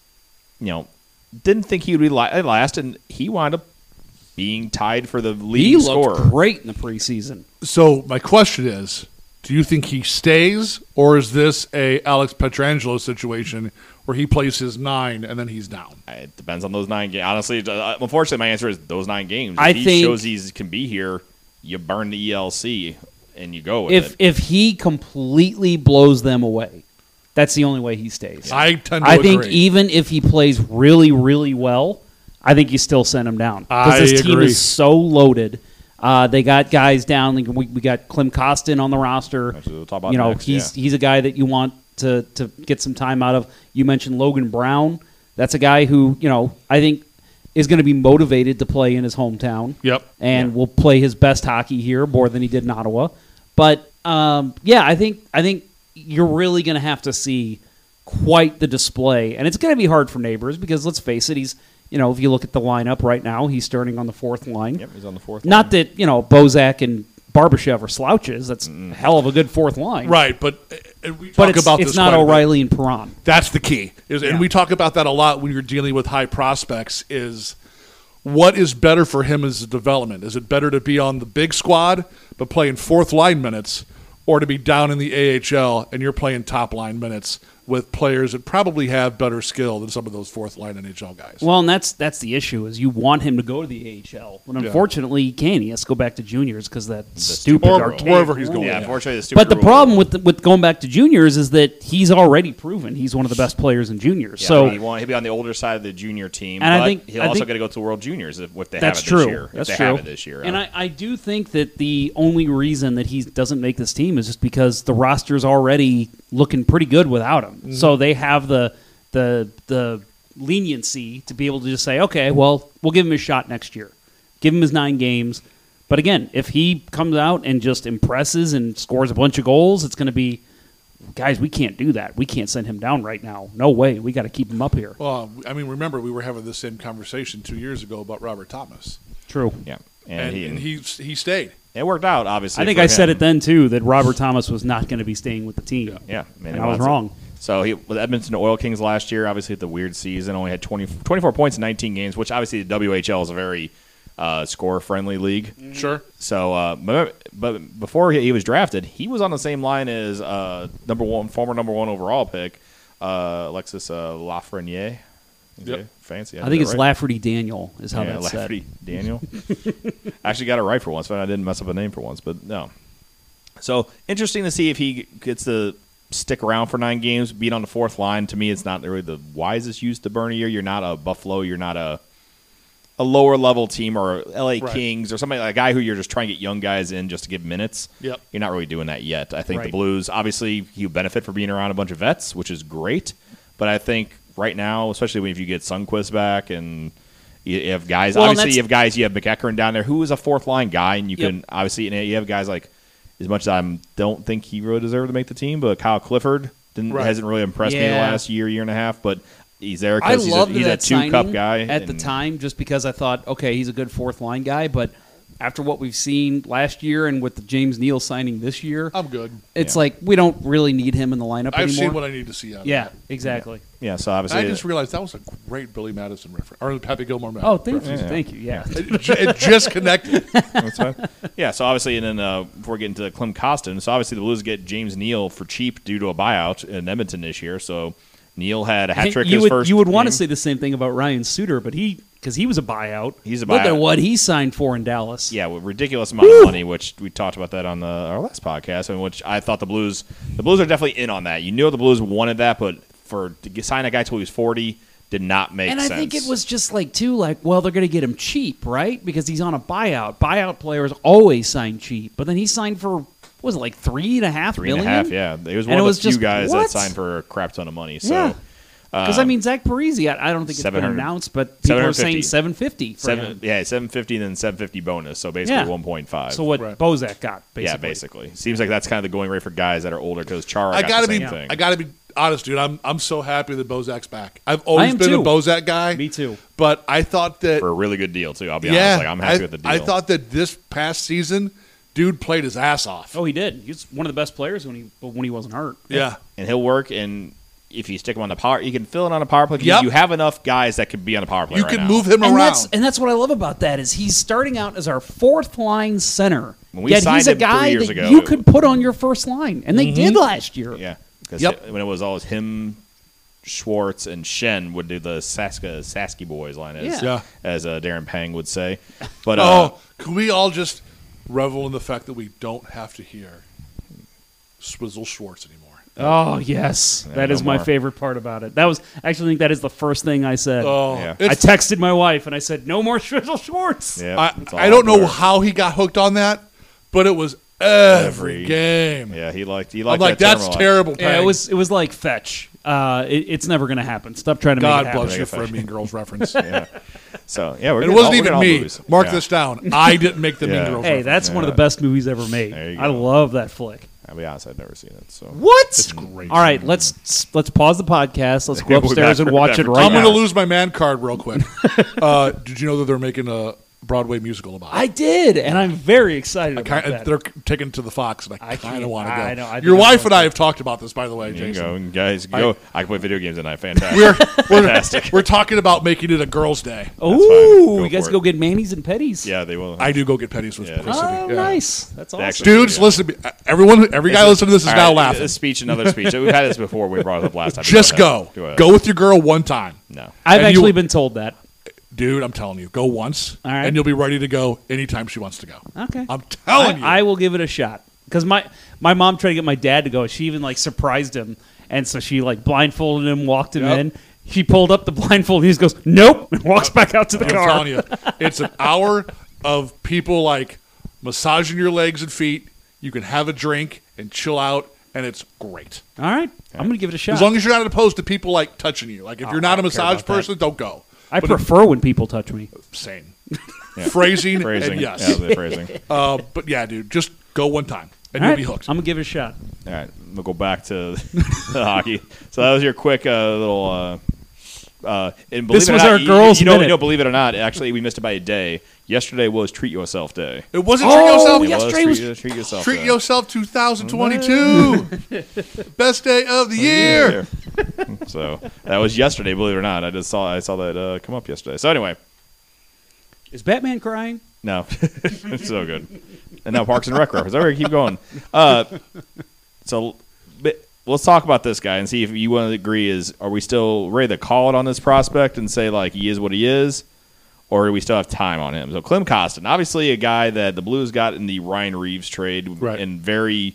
didn't think he would be last, and he wound up being tied for the He leading looked scorer. great in the preseason. So my question is, do you think he stays, or is this a Alex Petrangelo situation where he plays his 9 and then he's down? It depends on those 9 games. Honestly, unfortunately, my answer is those 9 games. If I he think- shows he can be here, you burn the ELC and you go with it. If he completely blows them away, that's the only way he stays. I tend to I agree. think even if he plays really, really well, I think you still send him down because I this team agree. is so loaded. They got guys down. Like we got Klim Kostin on the roster. Actually, we'll talk about next, he's a guy that you want to get some time out of. You mentioned Logan Brown. That's a guy who I think is going to be motivated to play in his hometown. Yep. And will play his best hockey here more than he did in Ottawa. But I think you're really going to have to see quite the display, and it's going to be hard for Neighbors because let's face it, he's if you look at the lineup right now, he's starting on the 4th line. Yep, he's on the 4th Not line. that Bozak and Barbashev are slouches. That's a hell of a good 4th line. Right, but we talk But it's about this not quite a bit. O'Reilly and Perron. That's the key. And we talk about that a lot when you're dealing with high prospects is what is better for him as a development? Is it better to be on the big squad but playing 4th line minutes or to be down in the AHL and you're playing top line minutes with players that probably have better skill than some of those 4th line NHL guys? Well, and that's the issue is you want him to go to the AHL. But unfortunately, he can't. He has to go back to juniors because that stupid Or archaic wherever he's rule. going. Yeah, Yeah. unfortunately, the stupid But the rule. problem with going back to juniors is that he's already proven he's one of the best players in juniors. Yeah, So he'll be on the older side of the junior team, And I but think- he'll I also think- got to go to the World Juniors if they have that's it true. this year. That's if they true. have it this year. And I do think that the only reason that he doesn't make this team is just because the roster's already looking pretty good without him. Mm-hmm. So they have the leniency to be able to just say, okay, well, we'll give him his shot next year. Give him his 9 games. But again, if he comes out and just impresses and scores a bunch of goals, it's going to be, guys, we can't do that. We can't send him down right now. No way. We got to keep him up here. Well, I mean, remember we were having the same conversation 2 years ago about Robert Thomas, True. yeah, and he stayed. it worked out. Obviously, I think for I said him. it then, too, that Robert Thomas was not going to be staying with the team. Yeah, man, And I was wrong. So he with Edmonton Oil Kings last year, obviously had the weird season, only had 24 points in 19 games, which obviously the WHL is a very score-friendly league. Sure. So, but before he was drafted, he was on the same line as former number 1 overall pick, Alexis Lafreniere. Yep. Fancy. I think it's right. Lafferty Daniel is how Yeah, that's said. Lafferty Daniel. Actually got it right for once, but I didn't mess up a name for once. But no. So interesting to see if he gets to stick around for 9 games, beat on the 4th line. To me, it's not really the wisest use to burn a year. You're not a Buffalo. You're not a lower level team or LA Kings or somebody like a guy who you're just trying to get young guys in just to give minutes. Yep. You're not really doing that yet. I think the Right. Blues, obviously, you benefit from being around a bunch of vets, which is great. But I think right now, especially if you get Sundqvist back and you have guys, Well, and obviously that's- you have McEachern down there who is a 4th line guy, and you Yep. can obviously you have guys like, as much as I don't think he really deserved to make the team, but Kyle Clifford hasn't really impressed me in the Yeah. last year and a half, but he's there I because loved he's a that 2-cup signing guy at the and- time just because I thought, okay, he's a good 4th line guy, but after what we've seen last year and with the James Neal signing this year, I'm good. it's Yeah. like we don't really need him in the lineup I've anymore. seen what I need to see out of yeah, him. exactly. Yeah, so And obviously I just realized that was a great Billy Madison reference, or Happy Gilmore. Oh, thank you. Yeah. Thank you. Yeah. It just connected. That's fine. Yeah, so obviously, and then before getting to Klim Kostin, so obviously the Blues get James Neal for cheap due to a buyout in Edmonton this year. So Neal had a hat trick his first you would want to game. say the same thing about Ryan Suter, but because he was a buyout. He's a Look at buyout. what he signed for in Dallas. Yeah, with ridiculous amount of money, which we talked about that on our last podcast, and which I thought the Blues are definitely in on that. You knew the Blues wanted that, but to sign a guy till he was 40 did not make And sense. I think it was just well, they're going to get him cheap, right? Because he's on a buyout. Buyout players always sign cheap, but then he signed for what was it like $3.5 million? 3.5, yeah. He was And one it of was the few just, guys what? that signed for a crap ton of money. So. Yeah. Because I mean, Zach Parise, I don't think it's been 700 announced, but people are saying 750. $750 for him. Yeah, 750 then 750 bonus, so basically Yeah. 1.5. So what Right. Bozak got, basically. Yeah, basically. Seems like that's kind of the going rate for guys that are older because Chara I got gotta the be. same thing. I gotta be honest, dude. I'm so happy that Bozak's back. I've always am been too. a Bozak guy. Me too. But I thought that for a really good deal too. I'll be yeah, honest. Like I'm happy with the deal. I thought that this past season, dude played his ass off. Oh, he did. He was one of the best players when he wasn't hurt. Yeah. and he'll work. And if you stick him on the power, you can fill it on a power play. Yep. You have enough guys that could be on the power play. You right can now. move him And around. that's what I love about that is he's starting out as our fourth line center. When we Yet signed he's a him 3 guy years that ago, you it- could put on your first line, and they did last year. Yeah, because Yep. when it was always him, Schwartz, and Shen would do the Sasky boys line, as Yeah. Darren Pang would say. But can we all just revel in the fact that we don't have to hear Swizzle Schwartz anymore? Oh yes, that no is my more. favorite part about it. That was I actually think that is the first thing I said. Oh, Yeah. I texted my wife and I said, "No more Schwizzle Schwartz." yeah, it's all I don't know there. how he got hooked on that, but it was every game. Yeah, he liked. I'm like, that that's term a lot. terrible. Yeah, Pang. it was like fetch. It's never going to happen. Stop trying to God make it happen. bless you for a Mean Girls reference. Yeah. So yeah, we're It getting wasn't all- we're even getting all me. movies. Mark Yeah. this down. I didn't make the Yeah. Mean Girls Hey, reference. that's one of the best movies ever made. There you I go. love that flick. I'll be honest, I've never seen it. So What? It's great. All right, let's pause the podcast. Let's go We'll be upstairs back and for- watch back it for right I'm now. going to lose my man card real quick. Did you know that they're making a Broadway musical about it? I did, and I'm very excited about that. They're taking it to the Fox, and I I kind of can't- want to go. I know, I Your think wife I'm and I have talked about this, by the way, you can Jason. go, guys. Go. I can play video games tonight. Fantastic. We're Fantastic. we're talking about making it a girls' day. fine. Ooh, Go you guys for go it. get manis and petties. Yeah, they will. I do go get pennies with Yeah. publicity. Oh, yeah. nice. That's awesome. actually- Dudes, Yeah. listen to me. Every guy listening to this is All now right, laughing. A speech, another speech. We've had this before. We brought it up last time. Just go. Do it. Go with your girl one time. No. I've And actually you- been told that. Dude, I'm telling you, go once, All right. and you'll be ready to go anytime she wants to go. Okay. I'm telling you. I will give it a shot because my mom tried to get my dad to go. She even like surprised him, and so she like blindfolded him, walked him Yep. in. He pulled up the blindfold. And he just goes, "Nope," and walks back out to the I'm car. telling you, it's an hour of people like massaging your legs and feet. You can have a drink and chill out, and it's great. All right, I'm gonna give it a shot. As long as you're not opposed to people like touching you. Like if you're not a I don't care massage about that. person, don't go. I But prefer when people touch me. same. Yeah. Phrasing, Phrasing. and yes. Yeah, the phrasing. But yeah, dude, just go one time, and All you'll right, be hooked. I'm gonna give it a shot. All right, we'll go back to the hockey. So that was your quick little. And believe This it or was not, our girls' minute. believe it or not, actually, we missed it by a day. Yesterday was Treat Yourself Day. It wasn't treat yourself. It yesterday was was treat yourself. Treat Day. yourself 2022. Best day of the year. So that was yesterday. Believe it or not, I saw that come up yesterday. So anyway, Is Batman crying? no, it's so good. And now Parks and Rec reference. All right, keep going. So but let's talk about this guy and see if you want to agree. Are we still ready to call it on this prospect and say like he is what he is, or do we still have time on him? So Klim Kostin, obviously a guy that the Blues got in the Ryan Reeves trade, Right. and very,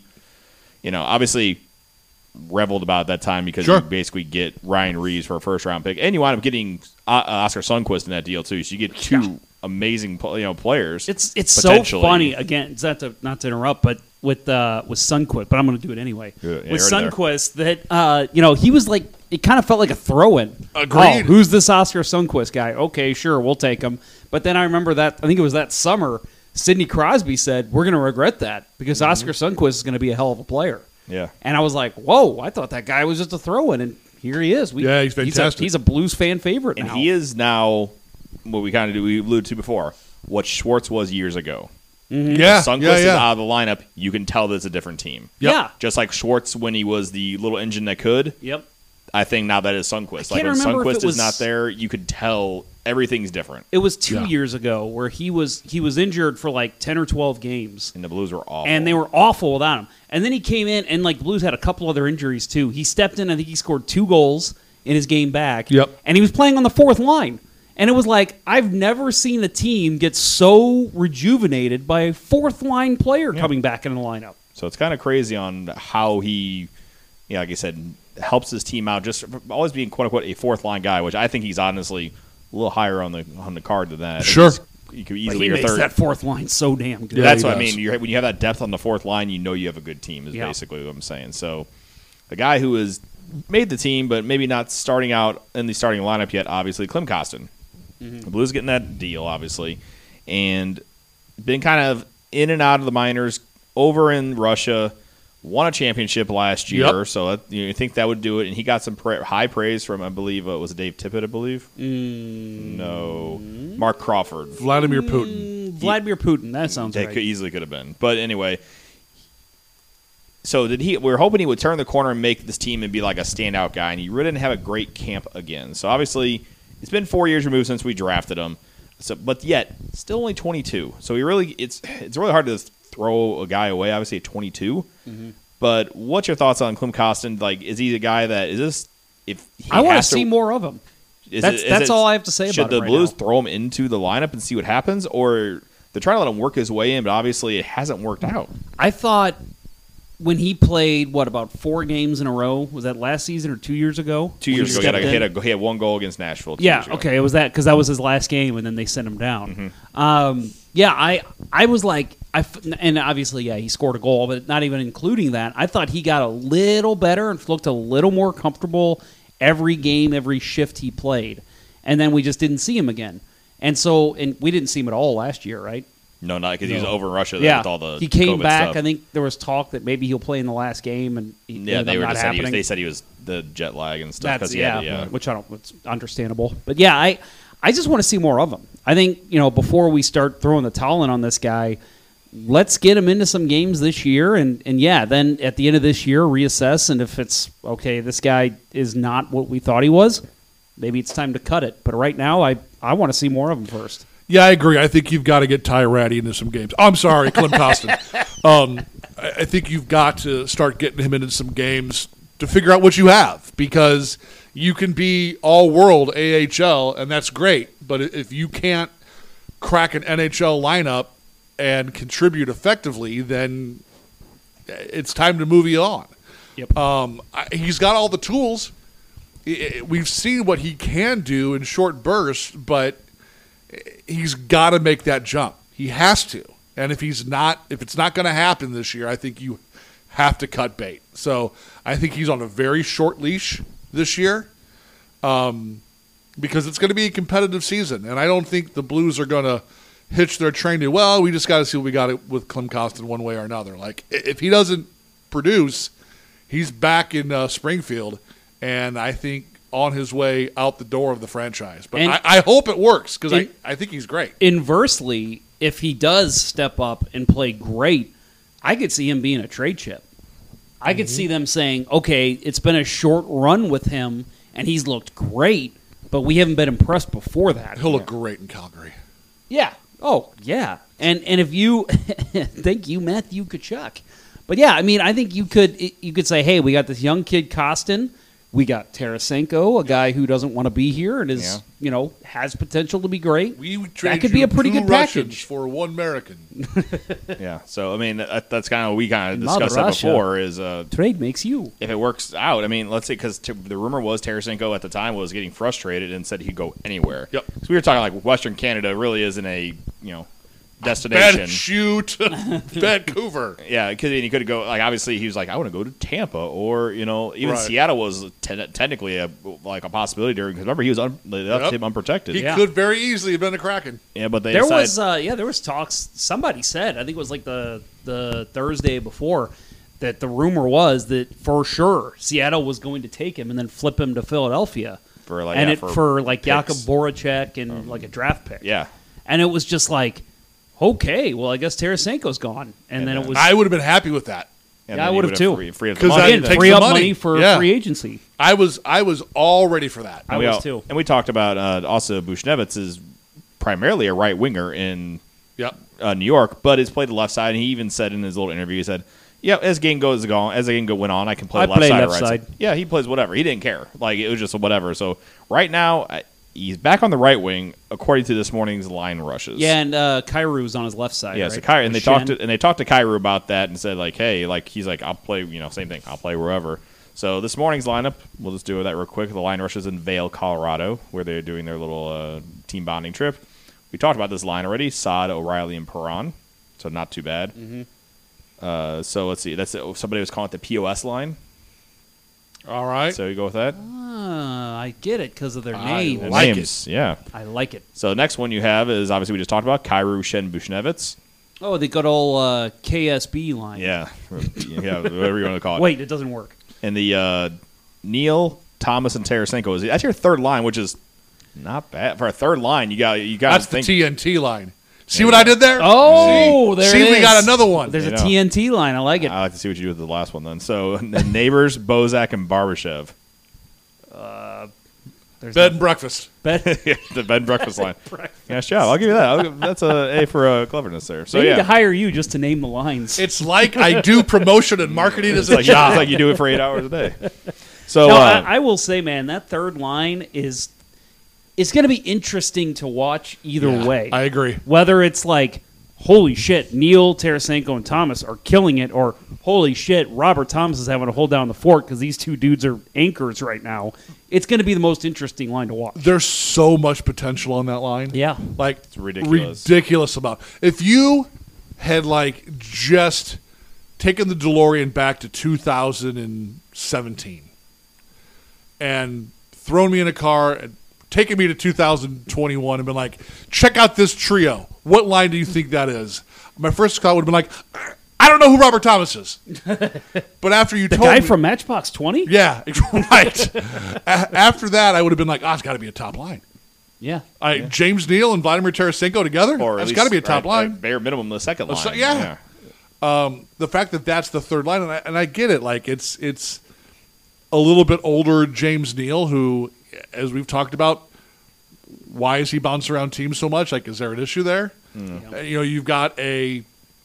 obviously reveled about that time because Sure. you basically get Ryan Reeves for a first round pick, and you wind up getting Oscar Sundqvist in that deal too. So you get two amazing players. It's so potentially. funny. Again, it's not to interrupt, but with Sundqvist, but I'm going to do it anyway. Yeah, with right there. Sundqvist, that he was like, it kind of felt like a throw-in. Agreed. Oh, who's this Oscar Sundqvist guy? Okay, sure, we'll take him. But then I remember that I think it was that summer, Sidney Crosby said, "We're going to regret that because Oscar Sundqvist is going to be a hell of a player." Yeah. And I was like, "Whoa! I thought that guy was just a throw-in, and here he is." Yeah, he's fantastic. He's a Blues fan favorite And now. he is now what we alluded to before, what Schwartz was years ago. Yeah, Sundqvist is out of the lineup. You can tell that it's a different team. Yep. Yeah. Just like Schwartz when he was the little engine that could. Yep. I think now that is Sundqvist. Like can't when remember if Sundqvist it was- is not there, you could tell everything's different. It was 2 Yeah. years ago where he was injured for like 10 or 12 games. And the Blues were awful. And they were awful without him. And then he came in, and like Blues had a couple other injuries too. He stepped in. I think he scored 2 goals in his game back. Yep. And he was playing on the fourth line. And it was like I've never seen a team get so rejuvenated by a fourth line player coming back in the lineup. So it's kind of crazy on how he, like I said, helps his team out. Just for always being quote unquote a fourth line guy, which I think he's honestly a little higher on the card than that. I think Sure. you could But easily he your makes third. that fourth line so damn good. Yeah, That's he what I does. mean. When you have that depth on the fourth line, you know you have a good team. Is Yeah. basically what I'm saying. So the guy who has made the team, but maybe not starting out in the starting lineup yet. Obviously, Klim Kostin. The Blues getting that deal, obviously, and been kind of in and out of the minors over in Russia. Won a championship last year, Yep. so you think that would do it. And he got some high praise from, I believe, it was Dave Tippett, I believe. No, Mark Crawford. Vladimir Putin. Vladimir Putin. That sounds They right. could have been. But anyway, So we were hoping he would turn the corner and make this team and be like a standout guy, and he really didn't have a great camp again. So obviously, it's been 4 years removed since we drafted him. So, but yet, still only 22. So it's really hard to throw a guy away. Obviously, at 22. Mm-hmm. But what's your thoughts on Klim Kostin? Like, is he a guy that is this? If he I want to has see more of him. That's all I have to say about it. Should the right Blues now. throw him into the lineup and see what happens, or they're trying to let him work his way in? But obviously, it hasn't worked out. I thought when he played, about 4 games in a row? Was that last season or 2 years ago? 2 years ago, he had 1 goal against Nashville. 2 years ago. Okay, it was that because that was his last game, and then they sent him down. Mm-hmm. I was like, and obviously, he scored a goal, but not even including that, I thought he got a little better and looked a little more comfortable every game, every shift he played, and then we just didn't see him again, and we didn't see him at all last year, right? No, not because he was over in Russia with all the he came COVID back. stuff. I think there was talk that maybe he'll play in the last game, and they said he was the jet lag and stuff. Which it's understandable. But I just want to see more of him. I think before we start throwing the towel in on this guy, let's get him into some games this year, and then at the end of this year reassess, and if it's okay, this guy is not what we thought he was, maybe it's time to cut it. But right now, I want to see more of him first. Yeah, I agree. I think you've got to get Ty Ratty into some games. I'm sorry, Klim Kostin. I think you've got to start getting him into some games to figure out what you have, because you can be all-world AHL, and that's great. But if you can't crack an NHL lineup and contribute effectively, then it's time to move you on. Yep. He's got all the tools. We've seen what he can do in short bursts, but he's got to make that jump. He has to. And if it's not going to happen this year, I think you have to cut bait. So I think he's on a very short leash this year, because it's going to be a competitive season. And I don't think the Blues are going to hitch their train to, well, we just got to see what we got with Klim Kostin one way or another. Like, if he doesn't produce, he's back in Springfield, and I think on his way out the door of the franchise. But I hope it works, because I think he's great. Inversely, if he does step up and play great, I could see him being a trade chip. I could see them saying, okay, it's been a short run with him, and he's looked great, but we haven't been impressed before that. He'll look great in Calgary. Yeah. Oh, yeah. And if you – thank you, Matthew Tkachuk. But, yeah, I mean, I think you could say, hey, we got this young kid, Kostin. We got Tarasenko, a guy who doesn't want to be here and is, has potential to be great. That could be a pretty good package for one American. Yeah. So I mean, that's kind of what we kind of discussed that before. Is trade makes you. If it works out, I mean, let's say because the rumor was Tarasenko at the time was getting frustrated and said he'd go anywhere. Yep. So we were talking like Western Canada really isn't a destination. Bad shoot, Vancouver. Yeah, because he could go like obviously he was like I want to go to Tampa or even right. Seattle was technically a possibility during because remember he was they left him unprotected. He could very easily have been a Kraken. Yeah, but there was talks. Somebody said I think it was like the Thursday before that the rumor was that for sure Seattle was going to take him and then flip him to Philadelphia for Jakub Voracek and like a draft pick. Yeah, and it was just like. Okay, well, I guess Tarasenko's gone, and then it was. I would have been happy with that. Yeah, I would have too. Free up free up money for free agency. I was all ready for that. I was too. And we talked about also Buchnevich is primarily a right winger in New York, but has played the left side. And he even said in his little interview, he said, "Yeah, as the game went on, I can play left side or right side." Yeah, he plays whatever. He didn't care. Like it was just whatever. So right now. He's back on the right wing, according to this morning's line rushes. Yeah, and Kairu's on his left side. Yeah, right? so Kairu, and they talked to Kairu about that and said like, hey, like he's like, I'll play, same thing, I'll play wherever. So this morning's lineup, we'll just do that real quick. The line rushes in Vail, Colorado, where they're doing their little team bonding trip. We talked about this line already: Saad, O'Reilly, and Perron. So not too bad. Mm-hmm. So let's see. That's somebody was calling it the POS line. All right. So you go with that. I get it because of their names. I like names, yeah. I like it. So the next one you have is obviously we just talked about Kairu Shen Buchnevich. Oh, the good old KSB line. Yeah, whatever you want to call it. Wait, it doesn't work. And the Neil, Thomas, and Tarasenko that's your third line, which is not bad for a third line. You got. That's the TNT line. See what I did there? Oh, there See, it we is. got another one. There's You a know. TNT line. I like it. I like to see what you do with the last one then. So the Neighbors, Bozak, and Barbashev. There's Bed and breakfast. The bed and breakfast line. Nice job. I'll give you that. That's a A for cleverness there. So They need yeah, to hire you just to name the lines. It's like I do promotion and marketing as it's a like, job. it's like you do it for 8 hours a day. So No, I will say, man, that third line is going to be interesting to watch either way. I agree. Whether it's like, holy shit, Neil, Tarasenko, and Thomas are killing it, or holy shit, Robert Thomas is having to hold down the fort because these two dudes are anchors right now. It's going to be the most interesting line to watch. There's so much potential on that line. Yeah. Like It's ridiculous. ridiculous amount. If you had like just taken the DeLorean back to 2017 and thrown me in a car and taken me to 2021 and been like, check out this trio. What line do you think that is? My first thought would have been like, I don't know who Robert Thomas is. But after you The told guy me, from Matchbox 20? yeah, right. After that, I would have been like, it's got to be a top line. Yeah. James Neal and Vladimir Tarasenko together? or That's got to be a top line. At bare minimum, the second line. yeah. The fact that that's the third line, and I get it. Like it's a little bit older James Neal, who, as we've talked about, why is he bouncing around teams so much? Like, is there an issue there? You've got a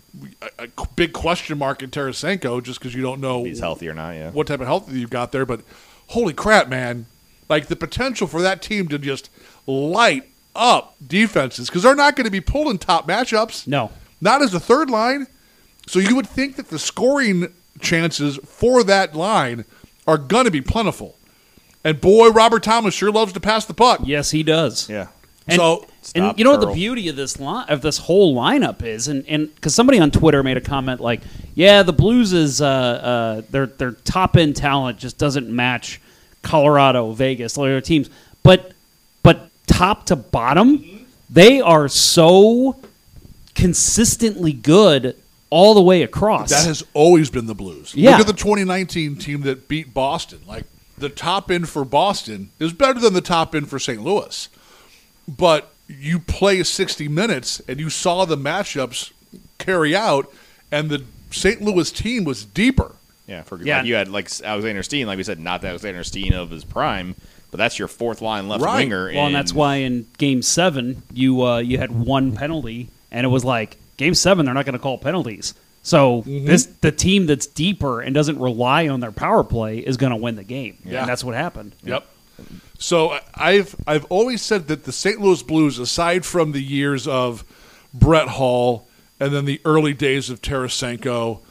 big question mark in Tarasenko just because you don't know If he's healthy or not, yeah. what type of health you've got there. But holy crap, man! Like the potential for that team to just light up defenses because they're not going to be pulling top matchups. No. Not as a third line. So you would think that the scoring chances for that line are going to be plentiful. And boy, Robert Thomas sure loves to pass the puck. Yes, he does. Yeah. And, So- and Stop you know what the curl. beauty of this this whole lineup is, and because somebody on Twitter made a comment like, "Yeah, the Blues is their top end talent just doesn't match Colorado, Vegas, all the other teams, but top to bottom, they are so consistently good all the way across." That has always been the Blues. Yeah. Look at the 2019 team that beat Boston. Like the top end for Boston is better than the top end for St. Louis. But you play 60 minutes and you saw the matchups carry out, and the St. Louis team was deeper. Yeah, Yeah. Like you had like Alexander Steen, like we said, not the Alexander Steen of his prime, but that's your fourth line left Right. winger. Well, and that's why in Game 7 you had one penalty, and it was like Game 7 they're not going to call penalties. So the team that's deeper and doesn't rely on their power play is going to win the game, Yeah. and that's what happened. Yep. So I've always said that the St. Louis Blues, aside from the years of Brett Hall and then the early days of Tarasenko,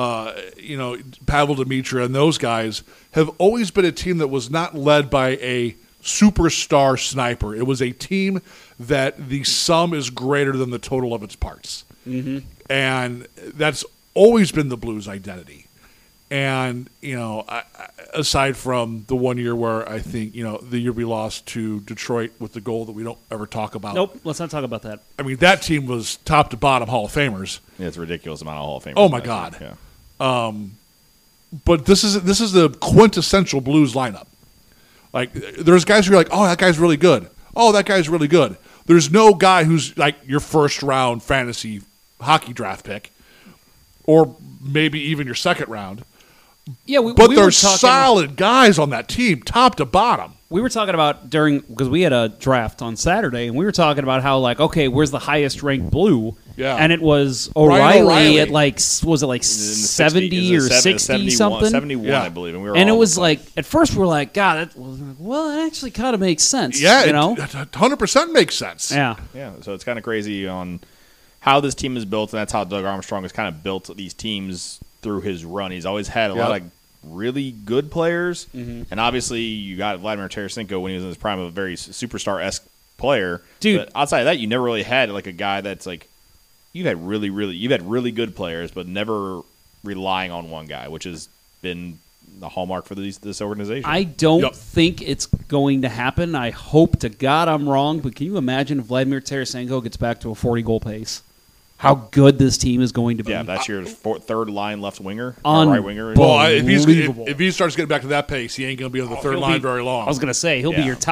Pavel Demitra and those guys, have always been a team that was not led by a superstar sniper. It was a team that the sum is greater than the total of its parts. Mm-hmm. And that's always been the Blues' identity. And, aside from the 1 year where I think, the year we lost to Detroit with the goal that we don't ever talk about. Nope, let's not talk about that. I mean, that team was top to bottom Hall of Famers. Yeah, it's a ridiculous amount of Hall of Famers. Oh, my that God. team. Yeah. But this is the quintessential Blues lineup. Like, there's guys who are like, oh, that guy's really good. Oh, that guy's really good. There's no guy who's like your first round fantasy hockey draft pick, or maybe even your second round. Yeah, But we there's were talking, solid guys on that team, top to bottom. We were talking about because we had a draft on Saturday, and we were talking about how okay, where's the highest ranked Blue? Yeah. And it was Ryan O'Reilly O'Reilly. at was it like In the 70 or 60 71, something? 71, Yeah. I believe. And, we were And it all was like at first we're like, God, it actually kind of makes sense. Yeah, you know, 100% makes sense. yeah. Yeah, so it's kind of crazy on how this team is built, and that's how Doug Armstrong has kind of built these teams through his run. He's always had a lot of really good players, and obviously you got Vladimir Tarasenko when he was in his prime, a very superstar-esque player. Dude. But outside of that, you never really had like a guy that's like you've had really good players, but never relying on one guy, which has been the hallmark for this organization. I don't Yep. think it's going to happen. I hope to God I'm wrong, but can you imagine if Vladimir Tarasenko gets back to a 40-goal pace? How good this team is going to be. yeah, that's your third line left winger, Un- or right winger. Well, Unbelievable. if he starts getting back to that pace, he ain't going to be on the third He'll line be- very long. I was going to say, he'll be Yeah. your top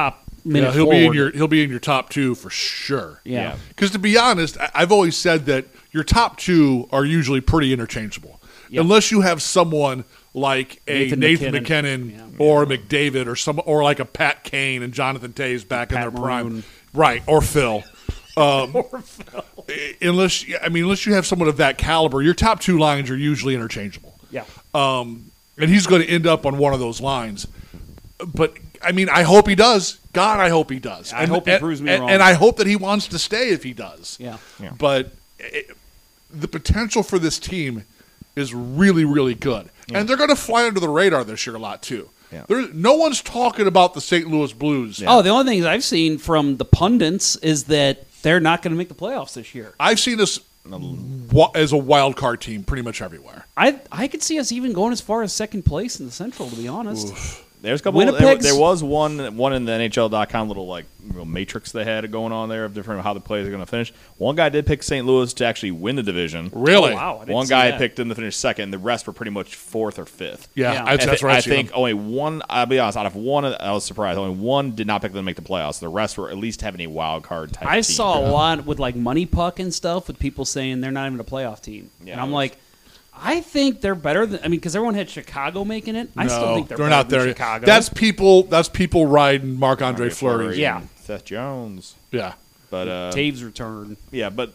minute he'll forward. be in your top 2 for sure. Yeah. Because to be honest, I've always said that your top 2 are usually pretty interchangeable, Yep. unless you have someone like a Nathan McKinnon Yeah. or a McDavid or like a Pat Kane and Jonathan Taves back in Pat their prime, Maroon. right? Or Phil. Unless you have someone of that caliber, your top 2 lines are usually interchangeable. Yeah. And he's going to end up on one of those lines. But I mean, I hope he does. God, I hope he does. I hope he proves me wrong. And I hope that he wants to stay if he does. Yeah. But the potential for this team is really, really good. And they're going to fly under the radar this year a lot, too. Yeah. No one's talking about the St. Louis Blues. Oh, the only things I've seen from the pundits is that they're not going to make the playoffs this year. I've seen us as a wild card team pretty much everywhere. I could see us even going as far as second place in the Central, to be honest. There's a couple. There was one in the NHL.com little matrix they had going on there of different how the players are going to finish. One guy did pick St. Louis to actually win the division. Really? Oh, wow. I didn't One see guy that. picked them to finish second. The rest were pretty much 4th or 5th. Yeah, Yeah. that's right. I think only one. I'll be honest. Out of one, I was surprised. Only one did not pick them to make the playoffs. The rest were at least having a wild card type. I team. saw a lot with like Money Puck and stuff with people saying they're not even a playoff team. Yeah, and I'm it was- like, I think they're better than. I mean, because everyone had Chicago making it. I still think they're not better there. than Chicago. That's people riding Marc-Andre Fleury. Yeah. Seth Jones. Yeah. But Taves' return. yeah, but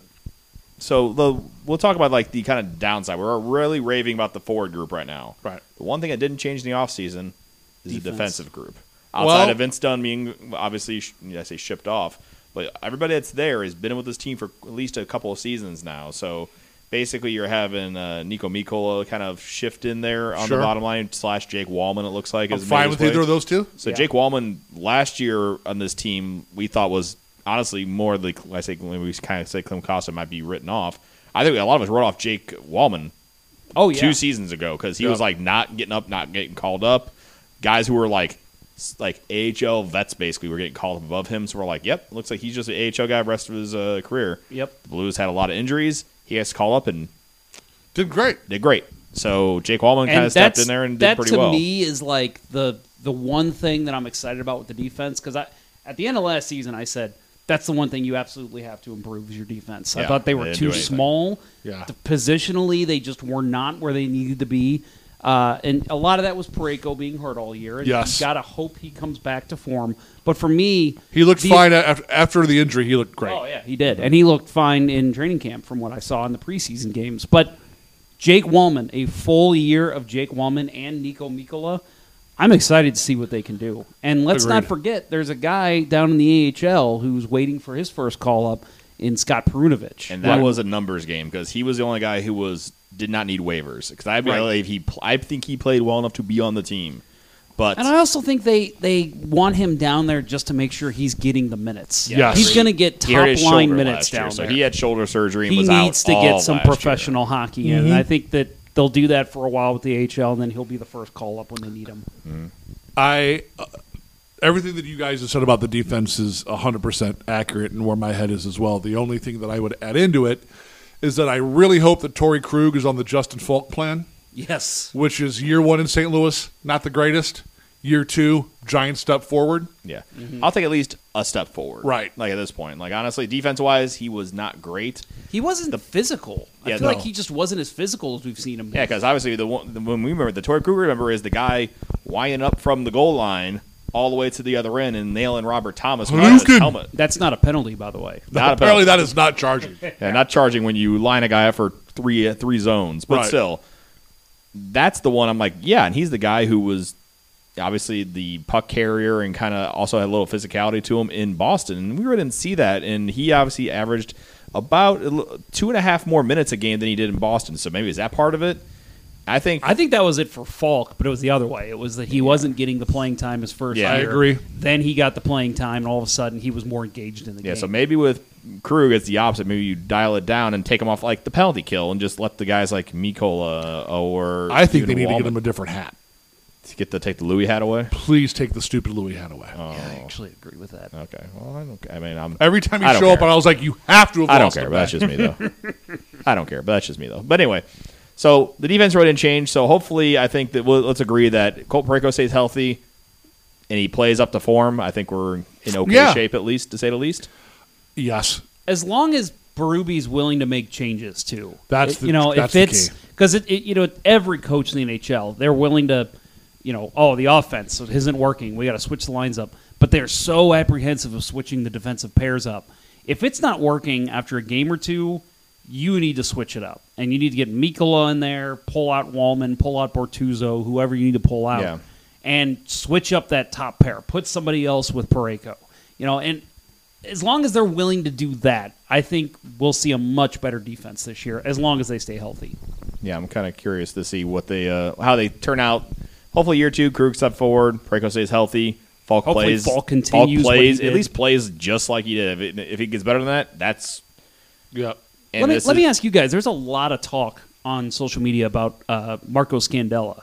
so we'll talk about like the kind of downside. We're really raving about the forward group right now. Right. The one thing that didn't change in the offseason is the Defense. defensive group. Outside Well- of Vince Dunn being obviously, I say shipped off, but everybody that's there has been with this team for at least a couple of seasons now. So basically, you're having Nico Mikola kind of shift in there on Sure. the bottom line / Jake Wallman. It looks like I'm is fine made with his way. either of those two. So Yeah. Jake Wallman last year on this team, we thought was honestly more like I say when we kind of say Klim Costa might be written off. I think a lot of us wrote off Jake Wallman Oh yeah. 2 seasons ago because he was like not getting up, not getting called up. Guys who were like AHL vets basically were getting called up above him. So we're like, yep, looks like he's just an AHL guy the rest of his career. Yep. The Blues had a lot of injuries. He has to call up and Did great. did great. So Jake Wallman kind of stepped in there and did pretty well. That to me is like the one thing that I'm excited about with the defense because at the end of last season I said that's the one thing you absolutely have to improve is your defense. I Yeah, thought they they were didn't too do anything. small. Yeah. Positionally, they just were not where they needed to be. And a lot of that was Parayko being hurt all year. And Yes. you got to hope he comes back to form. But for me, He looked fine after the injury. He looked great. oh yeah, he did, and he looked fine in training camp from what I saw in the preseason games. But Jake Wallman, a full year of Jake Wallman and Nico Mikola, I'm excited to see what they can do. And let's not Agreed. forget, there's a guy down in the AHL who's waiting for his first call up in Scott Perunovich. And that was a numbers game because he was the only guy who did not need waivers. Because I believe I think he played well enough to be on the team. But And I also think they want him down there just to make sure he's getting the minutes. Yes. He's going to get he hurt his top line shoulder minutes last year, down so there. he had shoulder surgery and He was out needs to all get some last year. professional hockey in. And I think that they'll do that for a while with the AHL, and then he'll be the first call up when they need him. Everything that you guys have said about the defense is 100% accurate and where my head is as well. The only thing that I would add into it is that I really hope that Torrey Krug is on the Justin Falk plan, Yes. which is year 1 in St. Louis, not the greatest. Year 2, giant step forward. Yeah. I'll take at least a step forward. Right. Like at this point. Like honestly, defense-wise, he was not great. He wasn't physical. Yeah, I feel no. like he just wasn't as physical as we've seen him. Yeah, because obviously when we remember the Torrey Krug remember is the guy winding up from the goal line all the way to the other end and nailing Robert Thomas with his Hadouken! helmet. That's not a penalty, by the way. Not a Apparently, penalty. that is not charging. Yeah, not charging when you line a guy up for three zones, but Right. still, that's the one I'm like, yeah, and he's the guy who was obviously the puck carrier and kind of also had a little physicality to him in Boston, and we really didn't see that, and he obviously averaged about 2.5 more minutes a game than he did in Boston, so maybe is that part of it? I think that was it for Falk, but it was the other way. It was that he wasn't getting the playing time his first Yeah. year. I agree. Then he got the playing time, and all of a sudden he was more engaged in the game. so maybe with Krug it's the opposite. Maybe you dial it down and take him off like the penalty kill and just let the guys like Mikola or I think even they need to Wallman get him a different hat. to take the Louis hat away. Please take the stupid Louis hat away. Yeah, I actually agree with that. Okay, well I don't. I mean, I'm Every time you I don't show up, care. and I was like, you have to have I don't lost care, him but that's back. just me, though. I don't care, but that's just me, though. But anyway, so the defense really didn't change. So hopefully, I think that let's agree that Colt Parayko stays healthy and he plays up to form. I think we're in okay Yeah. shape, at least, to say the least. Yes. As long as Berube's willing to make changes too. That's the- if that's the it's key. because every coach in the NHL, they're willing to, the offense isn't working. We got to switch the lines up. But they're so apprehensive of switching the defensive pairs up. If it's not working after a game or two, you need to switch it up. And you need to get Mikkola in there, pull out Wallman, pull out Bortuzzo, whoever you need to pull out, Yeah. and switch up that top pair. Put somebody else with Parayko. And as long as they're willing to do that, I think we'll see a much better defense this year, as long as they stay healthy. Yeah, I'm kind of curious to see what they how they turn out. Hopefully, year 2, Krug step forward, Parayko stays healthy, Falk Hopefully plays. Falk continues what he plays, did. at least plays just like he did. If he gets better than that, that's. Yeah. And Let me ask you guys. There's a lot of talk on social media about Marco Scandella.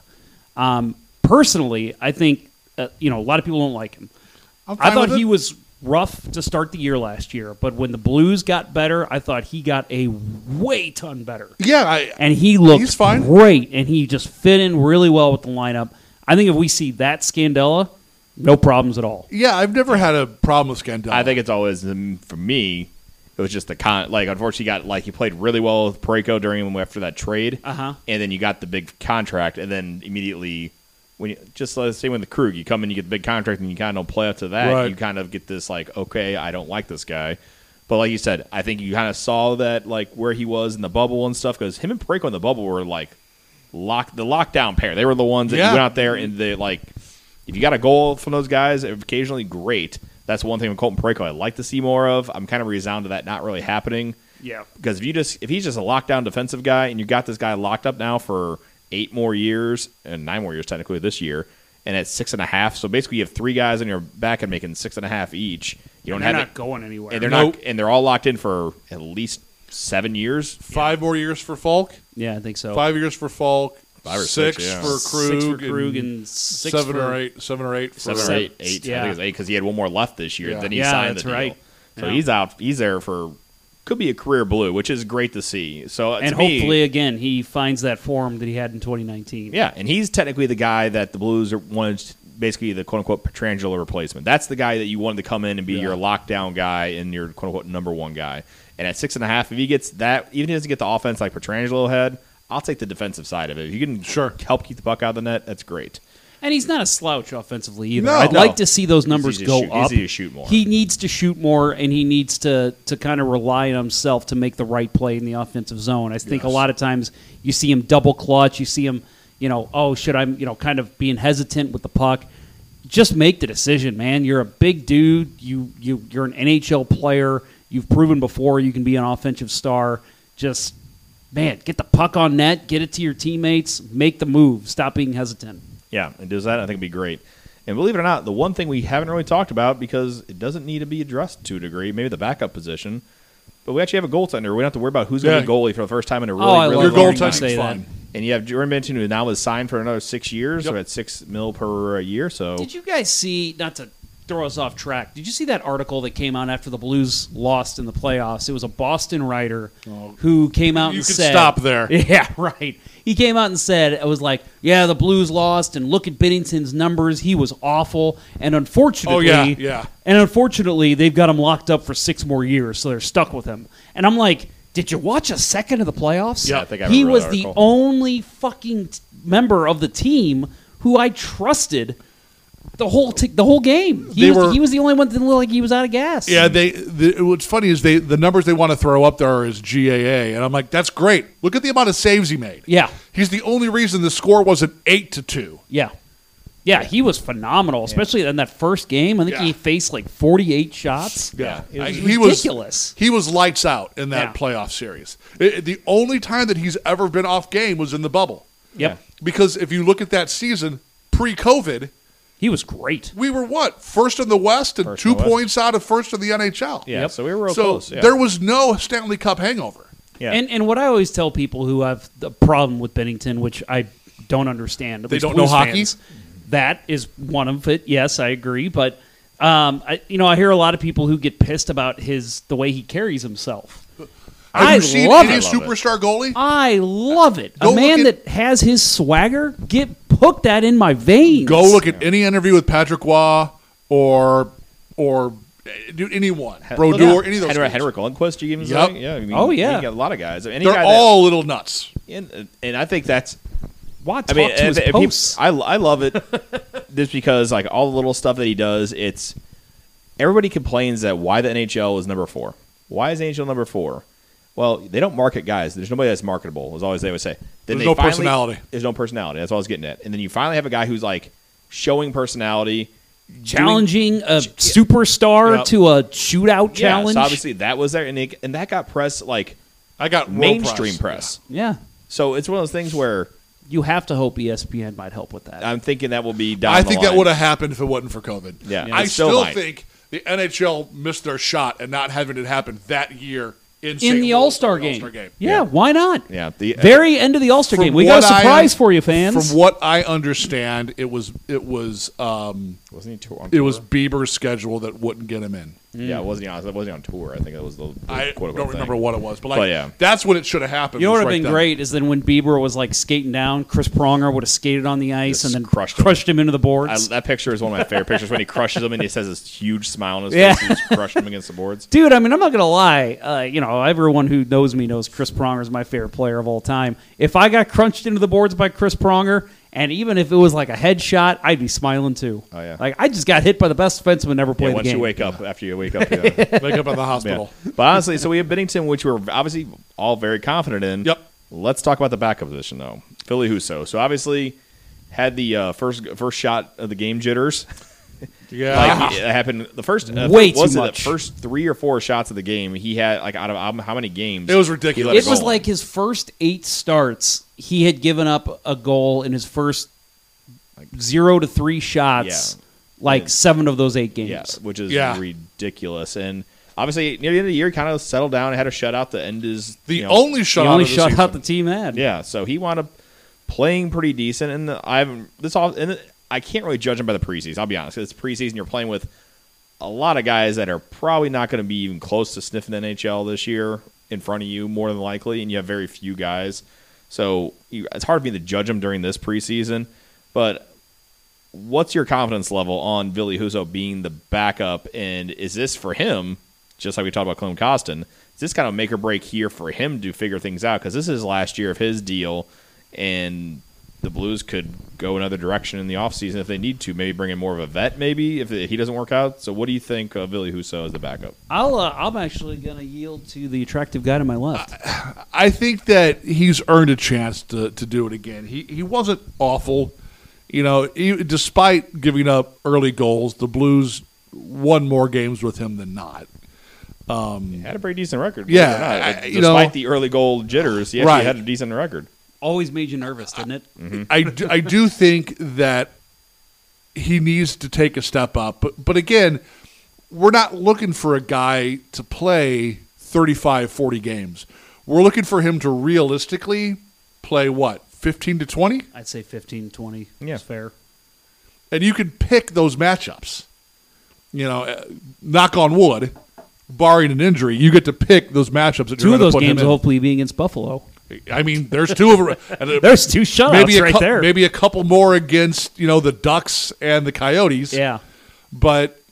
Personally, I think a lot of people don't like him. I'm I fine thought with he it. was rough to start the year last year, but when the Blues got better, I thought he got a way ton better. Yeah. And he looked He's fine. great, and he just fit in really well with the lineup. I think if we see that Scandella, no problems at all. Yeah, I've never had a problem with Scandella. I think it's always for me. It was just the unfortunately he played really well with Parayko after that trade, Uh-huh. and then you got the big contract, and then immediately same with the Krug, you come in, you get the big contract, and you kind of don't play up to that. Right. You kind of get this okay, I don't like this guy, but like you said, I think you kind of saw that where he was in the bubble and stuff because him and Parayko in the bubble were the lockdown pair. They were the ones that you Yeah. went out there and they if you got a goal from those guys, occasionally great. That's one thing with Colton Parayko I'd like to see more of. I'm kind of resigned to that not really happening. Yeah. Because if he's just a lockdown defensive guy and you got this guy locked up now for 8 more years and 9 more years technically this year, and at 6.5, so basically you have 3 guys on your back and making 6.5 each. You don't They're have not it, going anywhere. and they're Nope. not, and they're all locked in for at least 7 years. 5 more years for Falk. Yeah, I think so. 5 years for Falk. 5 or 6 6, yeah. for Krug. 6 for Krug and 6 7 for or 8. 7 or 8 for 7 or Seven. 8. I think Yeah. it was 8 because he had one more left this year. Yeah. Then he Yeah, signed that's the deal. right. So Yeah. he's out. He's there for could be a career Blue, which is great to see. So and to me, hopefully, again, he finds that form that he had in 2019. yeah, and he's technically the guy that the Blues wanted, basically the quote unquote Petrangelo replacement. That's the guy that you wanted to come in and be your lockdown guy and your quote unquote number 1 guy. And at 6.5, if he gets that, even if he doesn't get the offense like Petrangelo had, I'll take the defensive side of it. If you can help keep the puck out of the net, that's great. And he's not a slouch offensively either. No. I'd No. like to see those numbers Easy to go shoot- up. easy to shoot more. He needs to shoot more, and he needs to kind of rely on himself to make the right play in the offensive zone. I think a lot of times you see him double clutch. You see him, should I, kind of being hesitant with the puck. Just make the decision, man. You're a big dude. You're an NHL player. You've proven before you can be an offensive star. Just, man, get the puck on net. Get it to your teammates. Make the move. Stop being hesitant. Yeah, and does that, I think it'd be great. And believe it or not, the one thing we haven't really talked about because it doesn't need to be addressed to a degree, maybe the backup position, but we actually have a goaltender. We don't have to worry about who's going to be goalie for the first time in a really, I really love Your long hearing you time. goaltending's say that. fine. And you have Jordan Benton, who now is signed for another 6 years, so at $6 million per year. So Did you guys see, not to throw us off track, did you see that article that came out after the Blues lost in the playoffs? It was a Boston writer who came out You and could said... stop there. Yeah, right. He came out and said, it was like, yeah, the Blues lost, and look at Binnington's numbers. He was awful. And unfortunately... Oh, yeah. And unfortunately, they've got him locked up for 6 more years, so they're stuck with him. And I'm like, did you watch a second of the playoffs? Yeah, I think I He remember was that the article. only fucking member of the team who I trusted the whole game. He was the only one that didn't look like he was out of gas. Yeah, what's funny is the numbers they want to throw up there is GAA, and I'm like, that's great. Look at the amount of saves he made. Yeah. He's the only reason the score wasn't 8-2. Yeah. Yeah, he was phenomenal, especially in that first game. I think Yeah. he faced like 48 shots. Yeah. It was He ridiculous. He was lights out in that Yeah. playoff series. The only time that he's ever been off game was in the bubble. Yep. Because if you look at that season pre-COVID, He was great. we were first in the West and First in 2 the West. points out of first in the NHL. yeah, Yep. so we were real So close. Yeah. there was no Stanley Cup hangover. yeah. And what I always tell people who have the problem with Bennington, which I don't understand, at They least don't know Blues hockey? fans, that is one of it. Yes, I agree. But I hear a lot of people who get pissed about the way he carries himself. Have I you seen love any it. superstar goalie? I love it. Go A man look at- that has his swagger, hook that in my veins. Go look at any interview with Patrick Waugh or or dude, anyone. Brodeur, any of those guys. Henrik Lundqvist, you even Yep. say? Yeah. I mean, Oh, yeah. You got a lot of guys. Any They're guy all little nuts. and I think that's. Watt I mean, talked to his posts. I love it just because like all the little stuff that he does. It's everybody complains that why the NHL is number 4. Why is the NHL number 4? Well, they don't market guys. There's nobody that's marketable. As always they would say. Then There's no personality. There's no personality. That's what I was getting at. And then you finally have a guy who's like showing personality, Challenging a superstar Yep. to a shootout challenge. So obviously that was there, and that got press like I got world mainstream press. Yeah. So it's one of those things where You have to hope ESPN might help with that. I'm thinking that will be down. I the think line. that would have happened if it wasn't for COVID. Yeah. I It still still might. think the NHL missed their shot and not having it happen that year in in St. the Louis All-Star for the game. All-Star game. Yeah, why not? Yeah, the Very end of the All-Star From game. We got a what surprise for you, fans. From what I understand, it was wasn't he tour? it was Bieber's schedule that wouldn't get him in. Yeah, it wasn't on tour. I think that was the I quote-unquote don't remember thing. what it was, but But, yeah. that's when it should have happened. You know what was would have right been then. great is then when Bieber was like skating down, Chris Pronger would have skated on the ice Just and then crushed him. into the boards. That picture is one of my favorite pictures when he crushes him and he says this huge smile on his Yeah. face. He just crushed him against the boards. Dude, I mean, I'm not gonna lie. Everyone who knows me knows Chris Pronger is my favorite player of all time. If I got crunched into the boards by Chris Pronger, and even if it was like a headshot, I'd be smiling too. Oh, yeah. Like I just got hit by the best defenseman ever played Yeah, the once game. you wake up, after you wake up. Yeah. Wake up at the hospital. Yeah. But honestly, so we have Binnington, which we're obviously all very confident in. Yep. Let's talk about the backup position, though. Philly Husso. So obviously had the first shot of the game jitters. Yeah. Like it happened the first Way too was it much. the first 3 or 4 shots of the game he had like out of how many games It was he ridiculous. let It was go. like his first 8 starts, he had given up a goal in his first 0 to 3 shots, like 7 of those 8 games. yeah, which is Yeah. ridiculous. And obviously near the end of the year, he kind of settled down and had a shutout to end his the only He shutout only of the shut season. out the team had. yeah. So he wound up playing pretty decent, and I can't really judge him by the preseason. I'll be honest, it's preseason. You're playing with a lot of guys that are probably not going to be even close to sniffing the NHL this year in front of you, more than likely, and you have very few guys. So it's hard for me to judge him during this preseason. But what's your confidence level on Ville Husso being the backup? And is this for him, just like we talked about Clem Costin, is this kind of make or break here for him to figure things out? Because this is last year of his deal, and the Blues could go another direction in the offseason if they need to. Maybe bring in more of a vet, maybe, if he doesn't work out. So what do you think of Ville Husso as the backup? I'm actually going to yield to the attractive guy to my left. I think that he's earned a chance to do it again. He wasn't awful. Despite giving up early goals, the Blues won more games with him than not. He had a pretty decent record. Yeah, believe it or not. I- Despite the early goal jitters, he actually Right. had a decent record. Always made you nervous, didn't it? I do think that he needs to take a step up. But again, we're not looking for a guy to play 35, 40 games. We're looking for him to realistically play, 15 to 20? I'd say 15, 20 Yeah. is fair. And you can pick those matchups. Knock on wood, barring an injury, you get to pick those matchups that 2 you're of going those to put games him will in. hopefully be against Buffalo. I mean, there's 2 of them. There's 2 shutouts right there. Maybe a couple more against the Ducks and the Coyotes. Yeah. But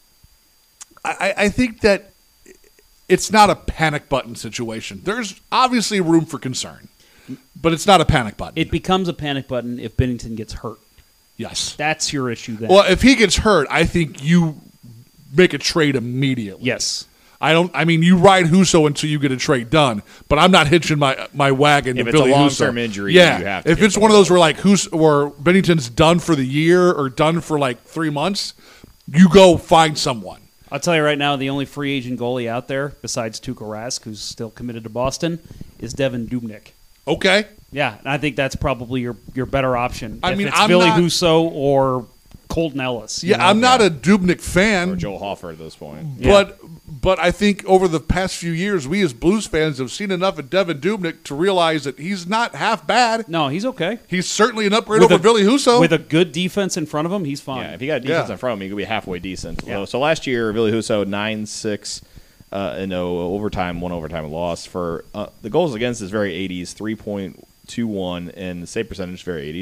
I think that it's not a panic button situation. There's obviously room for concern, but it's not a panic button. It becomes a panic button if Binnington gets hurt. Yes. That's your issue then. Well, if he gets hurt, I think you make a trade immediately. yes. You ride Husso until you get a trade done, but I'm not hitching my wagon If to it's a Ville long-term Husso. injury, yeah. you have to if get it's one of those where where Bennington's done for the year or done for 3 months, you go find someone. I'll tell you right now, the only free agent goalie out there, besides Tuukka Rask, who's still committed to Boston, is Devin Dubnyk. Okay. Yeah, and I think that's probably your better option. I if mean, it's I'm Ville not- Husso or Colton Ellis. you Yeah, know? I'm not a Dubnyk fan. Or Joel Hofer at this point. But I think over the past few years, we as Blues fans have seen enough of Devin Dubnyk to realize that he's not half bad. No, he's okay. He's certainly an upgrade With over Ville Husso. With a good defense in front of him, he's fine. Yeah, if you got a defense Yeah. in front of him, he could be halfway decent. Yeah. So last year, Ville Husso 9-6 and no overtime, 1 overtime loss. For the goals against is very 80s, 3.21, and the save percentage is very 80s.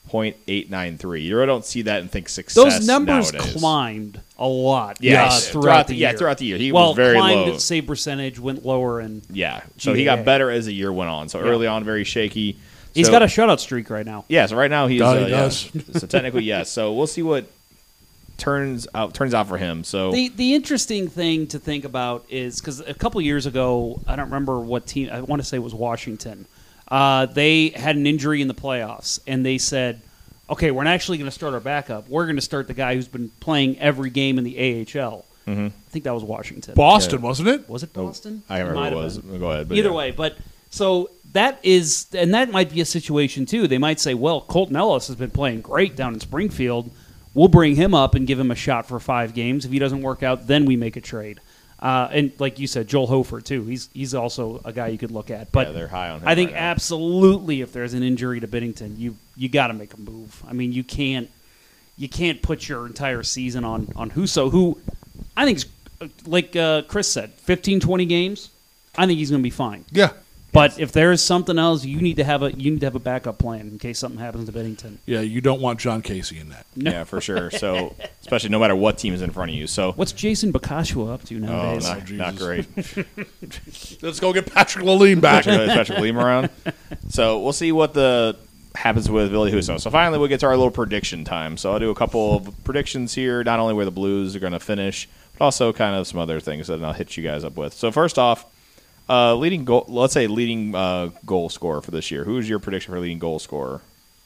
.893. You really don't see that and think success. Those numbers nowadays. climbed a lot. Yes, throughout the year. Yeah, throughout the year. He was very climbed low. Save percentage, went lower, and Yeah, so he got better as the year went on. So early on, very shaky. he's So- got a shutout streak right now. Yeah, so right now he's He yeah. does. So technically, yes. So we'll see what turns out for him. So The interesting thing to think about is because a couple years ago, I don't remember what team. I want to say it was Washington. They had an injury in the playoffs, and they said, "Okay, we're not actually going to start our backup. We're going to start the guy who's been playing every game in the AHL." I think that was Washington. Boston, wasn't it? Was it Boston? I can't remember might who it have was. been. Go ahead. But Either yeah. way, but so that is, and that might be a situation too. They might say, "Well, Colton Ellis has been playing great down in Springfield. We'll bring him up and give him a shot for 5 games. If he doesn't work out, then we make a trade." And like you said, Joel Hofer too. He's also a guy you could look at. But Yeah, they're high on him I think right now. absolutely, if there's an injury to Binnington, you got to make a move. I mean, you can't put your entire season on Husso, who I think, like Chris said, 15, 20 games. I think he's going to be fine. Yeah. But if there is something else, you need to have a backup plan in case something happens to Binnington. Yeah, you don't want John Casey in that. Yeah, for sure. So especially no matter what team is in front of you. So What's Jason Boccaccio up to oh, nowadays? not great. Let's go get Patrick Lalime back. Patrick Liam around. So we'll see what happens with Billy Husso. So finally, we'll get to our little prediction time. So I'll do a couple of predictions here, not only where the Blues are going to finish, but also kind of some other things that I'll hit you guys up with. So first off, leading goal. Let's say leading goal scorer for this year. Who is your prediction for leading goal scorer?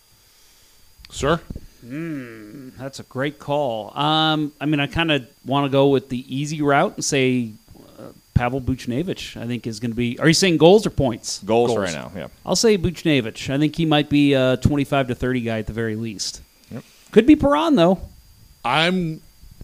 Sir? That's a great call. I mean, I kind of want to go with the easy route and say Pavel Buchnevich, I think, is going to be. Are you saying goals or points? Goals right now. Yeah. I'll say Buchnevich. I think he might be a 25 to 30 guy at the very least. Yep. Could be Perron, though. I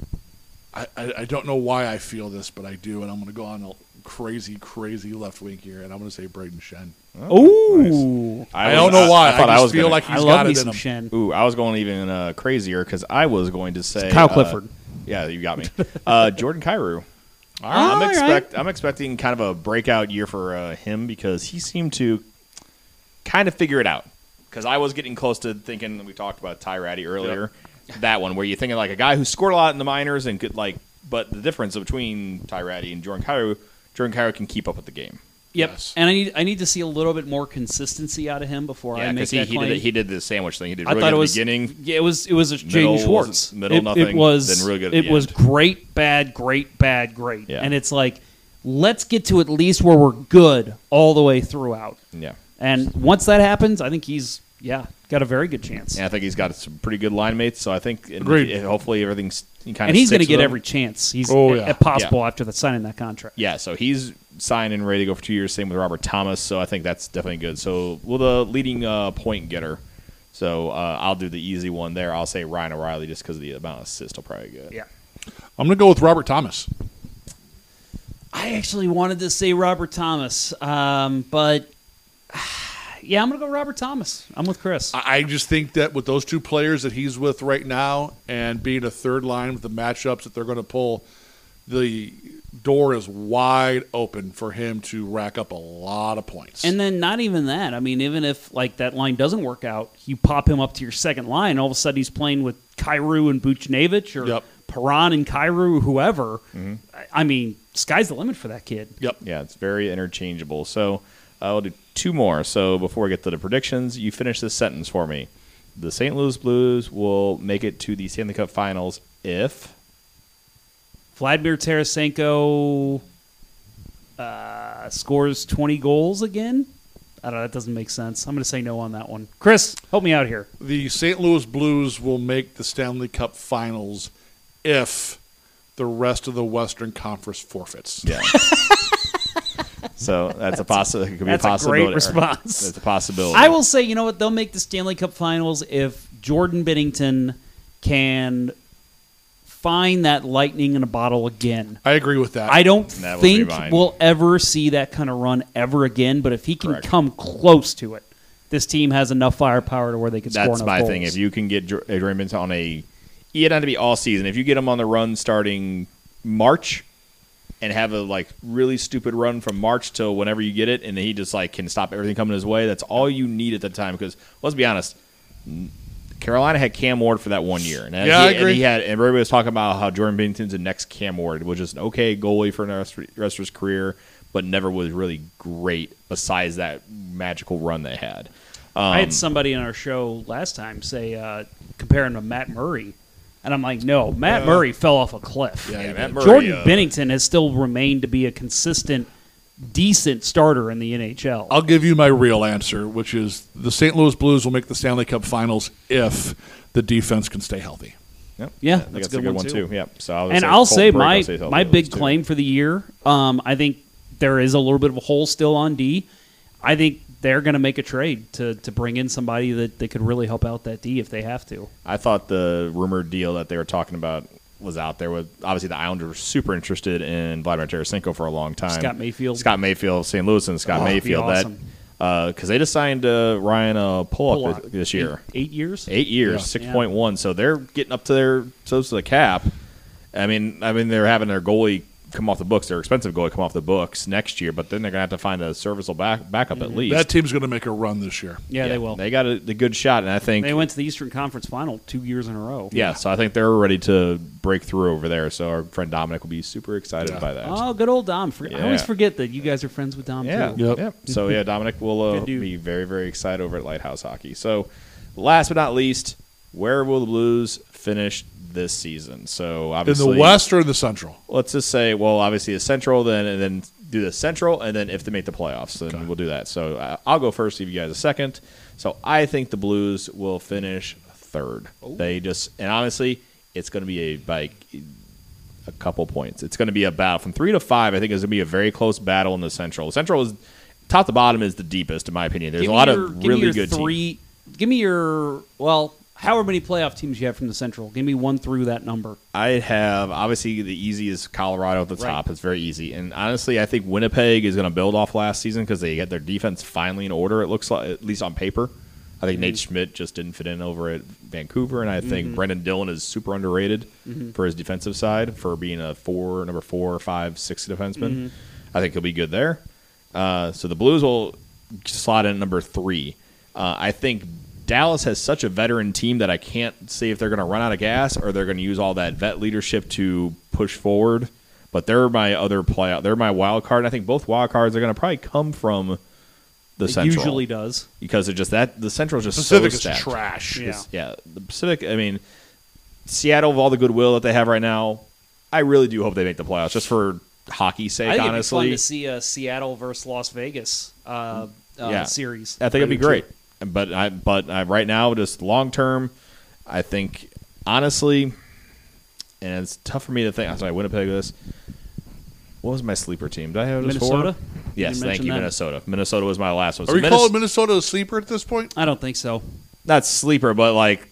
don't know why I feel this, but I do, and I'm going to go on a crazy left wing here, and I'm going to say Braden Shen. Ooh. I don't know why. I thought I just was feel gonna, like I he's love got me it in some him. Shen. Ooh, I was going even crazier because I was going to say Kyle Clifford. Yeah, you got me. Jordan Kyrou. All right. I'm expecting kind of a breakout year for him because he seemed to kind of figure it out. Because I was getting close to thinking, we talked about Ty Ratty earlier, that one where you're thinking like a guy who scored a lot in the minors and could but the difference between Ty Ratty and Jordan Kyrou can keep up with the game. Yep. Yes. And I need to see a little bit more consistency out of him before I Yeah, make because that claim. he did the sandwich thing. He did I really thought good it at was the beginning. Yeah, it was a Jaden Middle Schwartz. wasn't- middle nothing, It was then really good at It the was end. great, bad, great, bad, great. Yeah. And it's like, let's get to at least where we're good all the way throughout. Yeah. And once that happens, I think he's got a very good chance. And I think he's got some pretty good line mates. So I think Agreed. Hopefully everything's kind of And he's going to get every chance he's Oh, yeah. possible after signing that contract. Yeah, so he's signed and ready to go for 2 years. Same with Robert Thomas. So I think that's definitely good. So the leading point getter. So I'll do the easy one there. I'll say Ryan O'Reilly just because of the amount of assists he'll probably get. Yeah. I'm going to go with Robert Thomas. I actually wanted to say Robert Thomas, but yeah, I'm going to go Robert Thomas. I'm with Chris. I just think that with those two players that he's with right now and being a third line with the matchups that they're going to pull, the door is wide open for him to rack up a lot of points. And then not even that. I mean, even if like that line doesn't work out, you pop him up to your second line, all of a sudden he's playing with Kyrou and Buchnevich or Perron and Kyrou, whoever. Mm-hmm. I mean, sky's the limit for that kid. Yep. Yeah, it's very interchangeable. So we'll do 2 more. So before we get to the predictions, you finish this sentence for me. The St. Louis Blues will make it to the Stanley Cup Finals if Vladimir Tarasenko scores 20 goals again. I don't know. That doesn't make sense. I'm going to say no on that one. Chris, help me out here. The St. Louis Blues will make the Stanley Cup Finals if the rest of the Western Conference forfeits. Yeah. So that's a possibility. It could be a That's a possibility. great response. That's a possibility. I will say, you know what? They'll make the Stanley Cup Finals if Jordan Binnington can find that lightning in a bottle again. I agree with that. I don't That would be think mine. we'll ever see that kind of run ever again, but if he can Correct. come close to it, this team has enough firepower to where they can score That's enough my goals. thing. If you can get Adrian Minton on it doesn't have to be all season. If you get him on the run starting March and have a really stupid run from March till whenever you get it, and he just can stop everything coming his way, that's all you need at the time. Because let's be honest, Carolina had Cam Ward for that 1 year. And I agree. And everybody was talking about how Jordan Bennington's the next Cam Ward, which is an okay goalie for the rest of his career, but never was really great besides that magical run they had. I had somebody in our show last time say compare him to Matt Murray. And I'm like, no, Matt Murray fell off a cliff. Yeah, Matt Murray, Jordan Bennington has still remained to be a consistent, decent starter in the NHL. I'll give you my real answer, which is the St. Louis Blues will make the Stanley Cup Finals if the defense can stay healthy. Yep. Yeah, I think that's that's a good one too. Yep. So I'll say my Colton big too. claim for the year, I think there is a little bit of a hole still on D. I think they're going to make a trade to bring in somebody that they could really help out that D if they have to. I thought the rumored deal that they were talking about was out there. With obviously the Islanders were super interested in Vladimir Tarasenko for a long time. Scott Mayfield, St. Louis, and Scott Mayfield. Awesome. Because they just signed Ryan Pulock this year. 8 years. 8 years, 6.1. So they're getting up to the cap. I mean, they're having their goalie come off the books, their expensive goalie come off the books next year, but then they're going to have to find a serviceable backup at least. That team's going to make a run this year. Yeah, they will. They got a good shot, and I think they went to the Eastern Conference Final 2 years in a row. Yeah, so I think they're ready to break through over there. So our friend Dominic will be super excited by that. Oh, good old Dom. I always forget that you guys are friends with Dom, Yeah. too. Yep. So, Dominic will be very, very excited over at Lighthouse Hockey. So, last but not least, where will the Blues finish this season? So, obviously, in the West or in the Central? Let's just say, well, obviously the Central, and then do the Central, and then if they make the playoffs, then we'll do that. So, I'll go first, give you guys a second. So, I think the Blues will finish third. They just, and honestly, it's going to be a couple points. It's going to be about from 3 to 5. I think it's going to be a very close battle in the Central. The Central is top to bottom is the deepest, in my opinion. There's a lot of really good teams. Give me your however many playoff teams you have from the Central. Give me one through that number. I have, obviously, the easy is Colorado at the top. It's very easy. And honestly, I think Winnipeg is going to build off last season because they get their defense finally in order, it looks like, at least on paper. I think Nate Schmidt just didn't fit in over at Vancouver, and I think Brendan Dillon is super underrated for his defensive side for being a number 4, 5, 6 defenseman. I think he'll be good there. So the Blues will slot in at number 3. I think Dallas has such a veteran team that I can't say if they're going to run out of gas or they're going to use all that vet leadership to push forward. But they're my other playoff. They're my wild card. And I think both wild cards are going to probably come from the Central. Usually does. Because of just that, the Central is just Pacific so stacked. is trash. Yeah. The Pacific, I mean, Seattle, with all the goodwill that they have right now, I really do hope they make the playoffs, just for hockey's sake, I think honestly. it'd be fun to see a Seattle versus Las Vegas series. I think it'd be great. But right now, just long term, I think, honestly, and it's tough for me to think. I'm sorry, Winnipeg this. What was my sleeper team? Did I have this Minnesota? for? Yes, thank you, that? Minnesota. Minnesota was my last one. Are we calling Minnesota a sleeper at this point? I don't think so. Not sleeper, but like,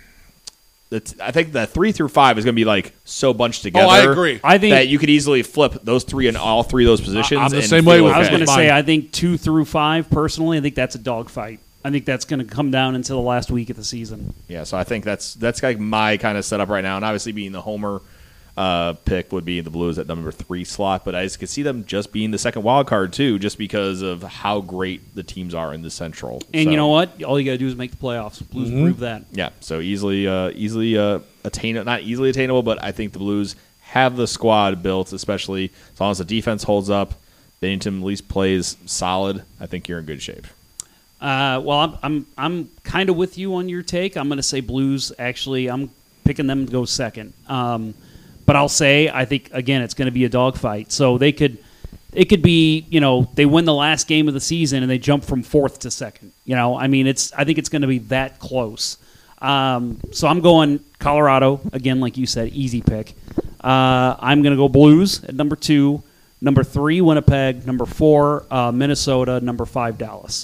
I think that 3 through 5 is going to be so bunched together. Oh, I agree. I think that you could easily flip those 3 in all 3 of those positions. I'm the and same way feel with I was okay. going to Mine. say I think 2 through 5 personally. I think that's a dogfight. I think that's going to come down until the last week of the season. Yeah, so I think that's like my kind of setup right now, and obviously being the homer pick would be the Blues at number 3 slot, but I just could see them just being the second wild card too, just because of how great the teams are in the Central. And you know what? All you got to do is make the playoffs. Blues prove that. Yeah, so easily attainable, not easily attainable, but I think the Blues have the squad built, especially as long as the defense holds up. Bennington at least plays solid. I think you're in good shape. Well, I'm kind of with you on your take. I'm going to say Blues. Actually, I'm picking them to go second. But I'll say I think again it's going to be a dogfight. So it could be they win the last game of the season and they jump from 4th to 2nd. I think it's going to be that close. So I'm going Colorado again, like you said, easy pick. I'm going to go Blues at number 2, number 3 Winnipeg, number 4 Minnesota, number 5 Dallas.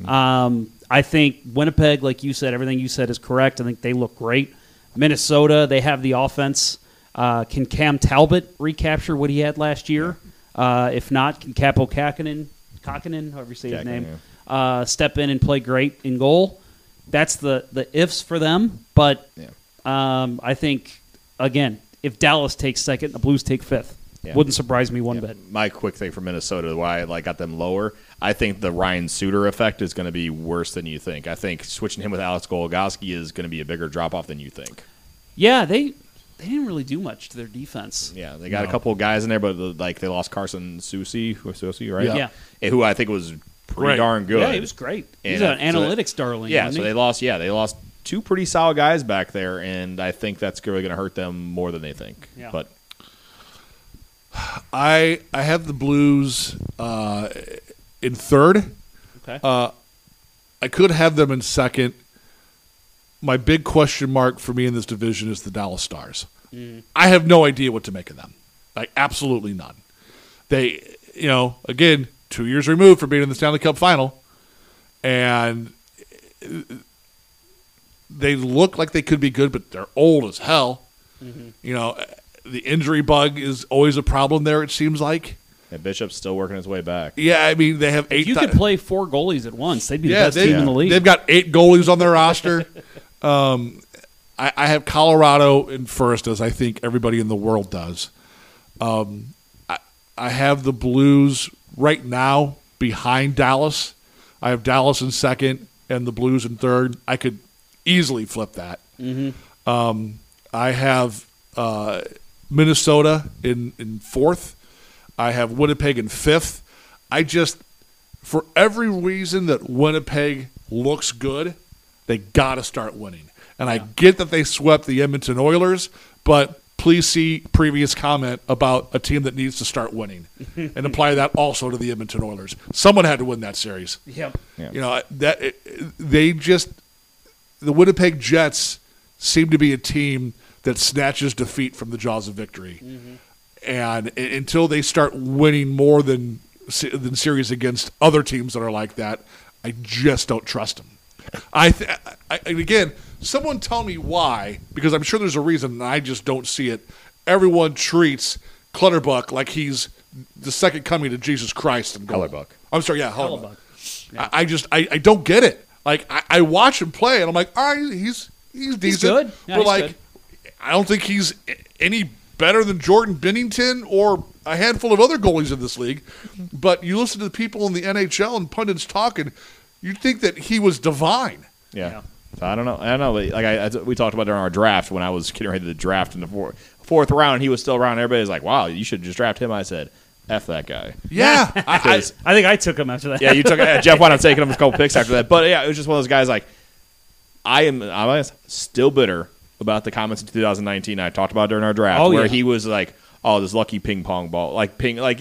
I think Winnipeg, like you said, everything you said is correct. I think they look great. Minnesota, they have the offense. Can Cam Talbot recapture what he had last year? If not, can Capo Kakinen, however you say his name, step in and play great in goal? That's the ifs for them. But I think, again, if Dallas takes second, the Blues take 5th. Yeah. Wouldn't surprise me one bit. My quick thing for Minnesota, why I got them lower, I think the Ryan Suter effect is going to be worse than you think. I think switching him with Alex Goligoski is going to be a bigger drop off than you think. Yeah, they didn't really do much to their defense. Yeah, they got a couple of guys in there, but they lost Carson Soucy, right? Yeah. And who I think was pretty Great. darn good. Yeah, he was great. He's And an so analytics darling. Yeah, wasn't so he? they lost two pretty solid guys back there, and I think that's really going to hurt them more than they think. Yeah. But I have the Blues in third. Okay. I could have them in second. My big question mark for me in this division is the Dallas Stars. I have no idea what to make of them. Like, absolutely none. They, again, 2 years removed from being in the Stanley Cup final, and they look like they could be good, but they're old as hell. The injury bug is always a problem there, it seems like. yeah, Bishop's still working his way back. Yeah, I mean, they have eight. If you could play 4 goalies at once, they'd be the best they, team in the league. They've got 8 goalies on their roster. I have Colorado in first, as I think everybody in the world does. I have the Blues right now behind Dallas. I have Dallas in second and the Blues in third. I could easily flip that. I have Minnesota in fourth. I have Winnipeg in fifth. For every reason that Winnipeg looks good, they got to start winning. And I get that they swept the Edmonton Oilers, but please see previous comment about a team that needs to start winning and apply that also to the Edmonton Oilers. Someone had to win that series. Yep. Yeah. The Winnipeg Jets seem to be a team that snatches defeat from the jaws of victory. And until they start winning more than series against other teams that are like that, I just don't trust them. Again, someone tell me why, because I'm sure there's a reason, and I just don't see it. Everyone treats Clutterbuck like he's the second coming to Jesus Christ. And Hellerbuck. I'm sorry, yeah, Hellerbuck. I don't get it. Like, I watch him play, and I'm like, all right, he's decent. good. Yeah, but, he's good. I don't think he's any better than Jordan Binnington or a handful of other goalies in this league. But you listen to the people in the NHL and pundits talking, you'd think that he was divine. Yeah. So I don't know. Like we talked about during our draft when I was getting ready to draft in the fourth round. He was still around. Everybody was like, "Wow, you should just draft him." I said, "F that guy." Yeah, I think I took him after that. Yeah, you took Jeff wound up taking him a couple picks after that. But yeah, it was just one of those guys. Like I'm still bitter about the comments in 2019 I talked about during our draft, where he was like, "Oh, this lucky ping pong ball, all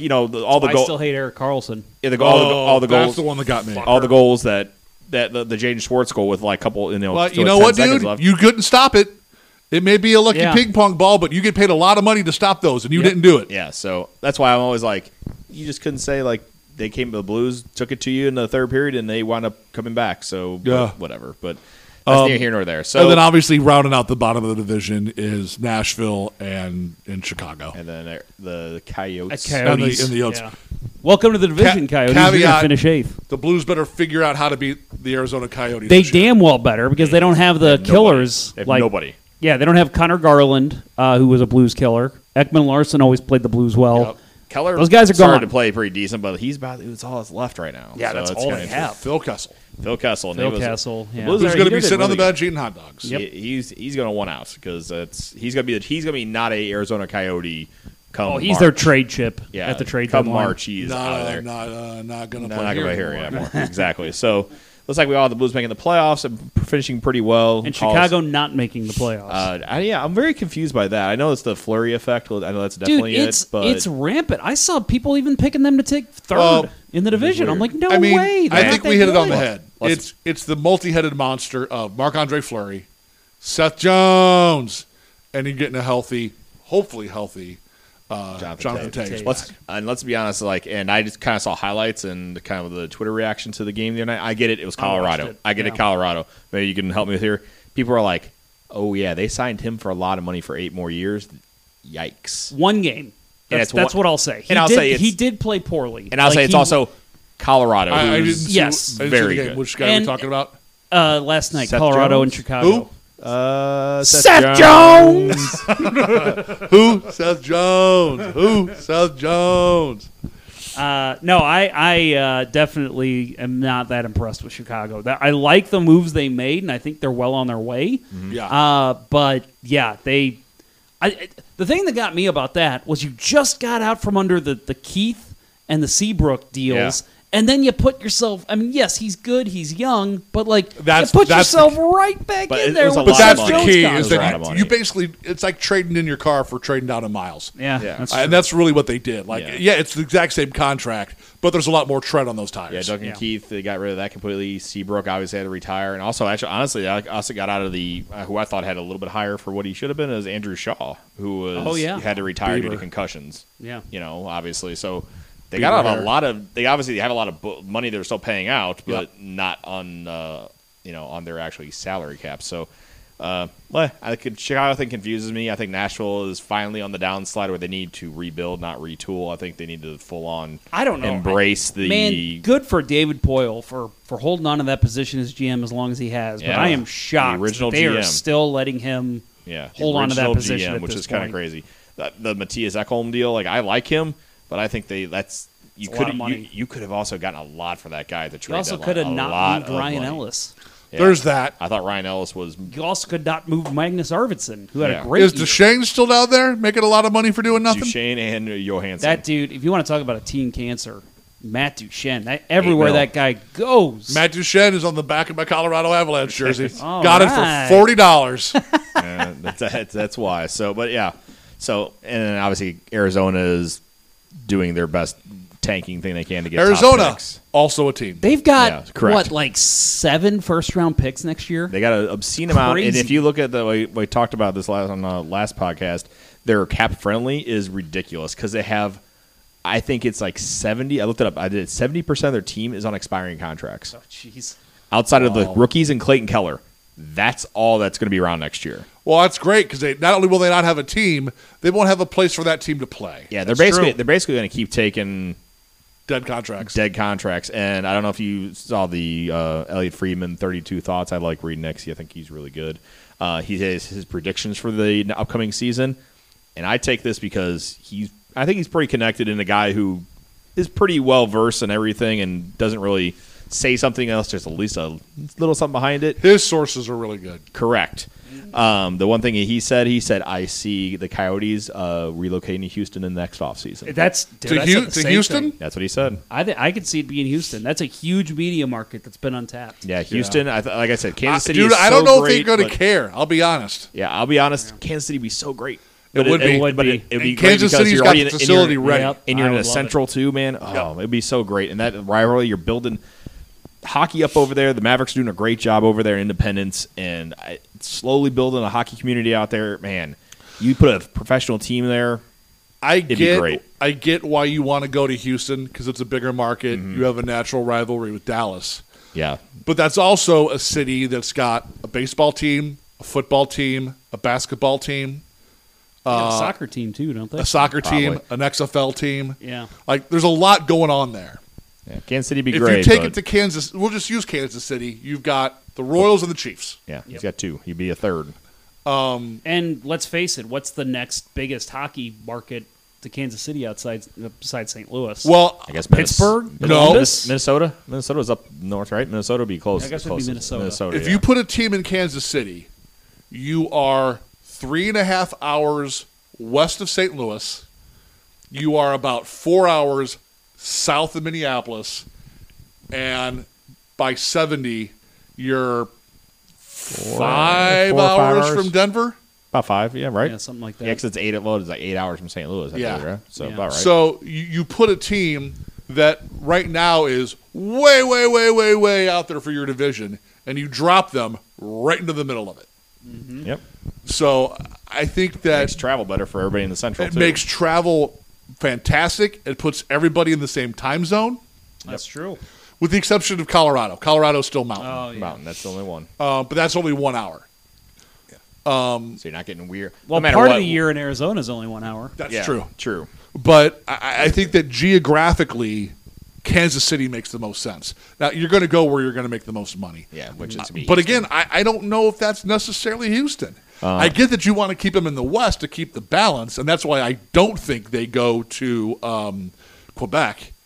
the I goals." still hate Eric Carlson. Yeah, all the goals. That's the one that got me. All the goals that the Jaden Schwartz goal with like a couple. But still you know 10 what, seconds dude? left. You couldn't stop it. It may be a lucky ping pong ball, but you get paid a lot of money to stop those, and you didn't do it. Yeah, so that's why I'm always like, you just couldn't say like they came to the Blues, took it to you in the third period, and they wound up coming back. So whatever. But that's neither here nor there. So And then obviously rounding out the bottom of the division is Nashville and Chicago. and then the Coyotes. Coyotes. And the Yotes. Yeah. Welcome to the division, Coyotes. You're going to caveat, finish 8th. The Blues better figure out how to beat the Arizona Coyotes. They this year. damn well better because they don't have the killers. They have like nobody. Yeah, they don't have Connor Garland, who was a Blues killer. Ekman Larson always played the Blues well. Yep. Keller, Those guys are started gone. to play pretty decent, but it's all that's left right now. Yeah, So that's it's all kinda they have. Phil Kessel. Phil Kessel. Phil Kessel. Yeah. Blues Who's are- going to he be did sitting on the really bench eating hot dogs? Yep. He's going to want out because he's going to be not a Arizona Coyote. Come He's March. their trade chip Yeah, at the trade come deadline. March. He's out of there. Not going to No, play not here. gonna be here anymore. anymore. Exactly. So looks like we all have the Blues making the playoffs and finishing pretty well. And Chicago not making the playoffs. I'm very confused by that. I know it's the Fleury effect. I know that's Dude, definitely it's rampant. I saw people even picking them to take third Well, in the division. I'm like, no I mean, way. They're I not think that we hit it on the good. head. It's the multi-headed monster of Marc-Andre Fleury, Seth Jones, and you're getting a hopefully healthy Jonathan Taves. Let's be honest. And I just kind of saw highlights and kind of the Twitter reaction to the game the other night. I get it. It was Colorado. I get it. Colorado. Maybe you can help me with here. People are like, "Oh yeah, they signed him for a lot of money for 8 more years." Yikes! One game. That's what I'll say. He did play poorly. And I'll say it's also Colorado. I didn't who's see, Yes. I didn't see very the game. good. Which guy are we And- talking about? last night, Seth Colorado Jones? and Chicago. Seth Jones. Who? Seth Jones. Who? Seth Jones. No, I definitely am not that impressed with Chicago. I like the moves they made, and I think they're well on their way. Yeah. But yeah, the thing that got me about that was you just got out from under the Keith and the Seabrook deals. Yeah. And then you put yourself. I mean, yes, he's good, he's young, but like That's- you put that's yourself right back But in it there. was a with But lot that's of the money. key It is was a lot that of money. you basically it's like trading in your car for trading down in miles. Yeah, Yeah. that's And that's really what they did. Like, Yeah. yeah, it's the exact same contract, but there's a lot more tread on those tires. Yeah, Duncan Yeah. Keith, they got rid of that completely. Seabrook obviously had to retire. And also, actually, honestly, I also got out of the who I thought had a little bit higher for what he should have been is Andrew Shaw, who was had to retire due to Beaver. concussions. Yeah. Obviously. So they Beaver got out hair. a lot of. They obviously have a lot of money they're still paying out, but not on on their actually salary cap. So. Chicago thing confuses me. I think Nashville is finally on the downslide where they need to rebuild, not retool. I think they need to full on. I don't know. Embrace the Man, good for David Poyle for holding on to that position as GM as long as he has. But Yeah. I am shocked The original that they are GM. still letting him hold on to that original position GM, at which this is kind of point. crazy. The Matthias Ekholm deal, like I like him, but I think you a lot could of money. you could have also gotten a lot for that guy at the trade You also deadline. could have A not lot moved of Ryan money. Ellis. Yeah. There's that. I thought Ryan Ellis was. You also could not move Magnus Arvidsson, who had Yeah. a great Is year. Duchesne still down there making a lot of money for doing nothing? Duchesne and Johansson. That dude, if you want to talk about a teen cancer, Matt Duchesne, everywhere mil. that guy goes. Matt Duchesne is on the back of my Colorado Avalanche jersey. All Got right. it for $40. That's why. So, but yeah. So, and then obviously Arizona is doing their best tanking thing they can to get top Arizona, picks. also a team. They've got, Yeah, correct. what, like 7 first-round picks next year? They got an obscene amount, and Crazy. if you look at the way we talked about this on the last podcast, their cap friendly is ridiculous because they have, I think it's like 70. I looked it up. I did 70% of their team is on expiring contracts. Oh, jeez. Outside of the rookies and Clayton Keller, that's all that's going to be around next year. Well, that's great because they not only will they not have a team, they won't have a place for that team to play. Yeah, That's they're true. basically going to keep taking Dead contracts. dead contracts. And I don't know if you saw the Elliot Friedman 32 thoughts. I like reading next. I think he's really good. He has his predictions for the upcoming season, and I take this because I think he's pretty connected in a guy who is pretty well versed in everything and doesn't really say something else. There's at least a little something behind it. His sources are really good. Correct. The one thing he said, I see the Coyotes relocating to Houston in the next offseason. That's To I Hu- said the to same Houston? thing. That's what he said. I could see it being Houston. That's a huge media market that's been untapped. Yeah, Houston. Like I said, Kansas City. Dude, is I don't so know great, if they're going but- to care. I'll be honest. Yeah, I'll be honest. Kansas City would be so great. It would be. But It it'd be And great Kansas because City's you're got already the in- facility and you're- ready. Yep. And you're I in would the love Central too, man. Oh, it'd be so great. And that rivalry, you're building hockey up over there. The Mavericks doing a great job over there in Independence, and slowly building a hockey community out there. Man, you put a professional team there. be great. I get why you want to go to Houston because it's a bigger market. Mm-hmm. You have a natural rivalry with Dallas. Yeah, But that's also a city that's got a baseball team, a football team, a basketball team, They got a soccer team too, don't they? a soccer team, Probably. an XFL team. Yeah. Like, there's a lot going on there. yeah. Kansas City would be If great. you take but- it to Kansas, we'll just use Kansas City. You've got the Royals and the Chiefs. yeah, he's got two. He'd be a third. And let's face it, what's the next biggest hockey market to Kansas City besides St. Louis? Well, I guess Pittsburgh? No. Columbus? Minnesota. Minnesota's up north, right? Minnesota would be close. I guess it'd be closest. Minnesota. if yeah. you put a team in Kansas City, you are 3.5 hours west of St. Louis. You are about 4 hours south of Minneapolis. And by 70, you're 5 4 or 5 hours hours. from Denver. About 5, yeah, right? Yeah, something like that. Yeah, because it's 8 at load. It's like 8 hours from St. Louis. I Yeah. believe, right? So Yeah. about right. So you put a team that right now is way, way, way, way, way out there for your division, and you drop them right into the middle of it. Yep. So I think that Makes travel better for everybody in the Central. it too. makes travel fantastic. It puts everybody in the same time zone, That's true. with the exception of Colorado. Colorado's still mountain, Oh, yeah. Mountain. That's the only one. but that's only 1 hour. So you're not getting weird. Well, no matter part what, of the year in Arizona is only 1 hour. That's yeah, true. True. But I think that geographically, Kansas City makes the most sense. Now, you're going to go where you're going to make the most money. Yeah, which is to be But Houston. again, I don't know if that's necessarily Houston. I get that you want to keep them in the West to keep the balance, and that's why I don't think they go to Quebec.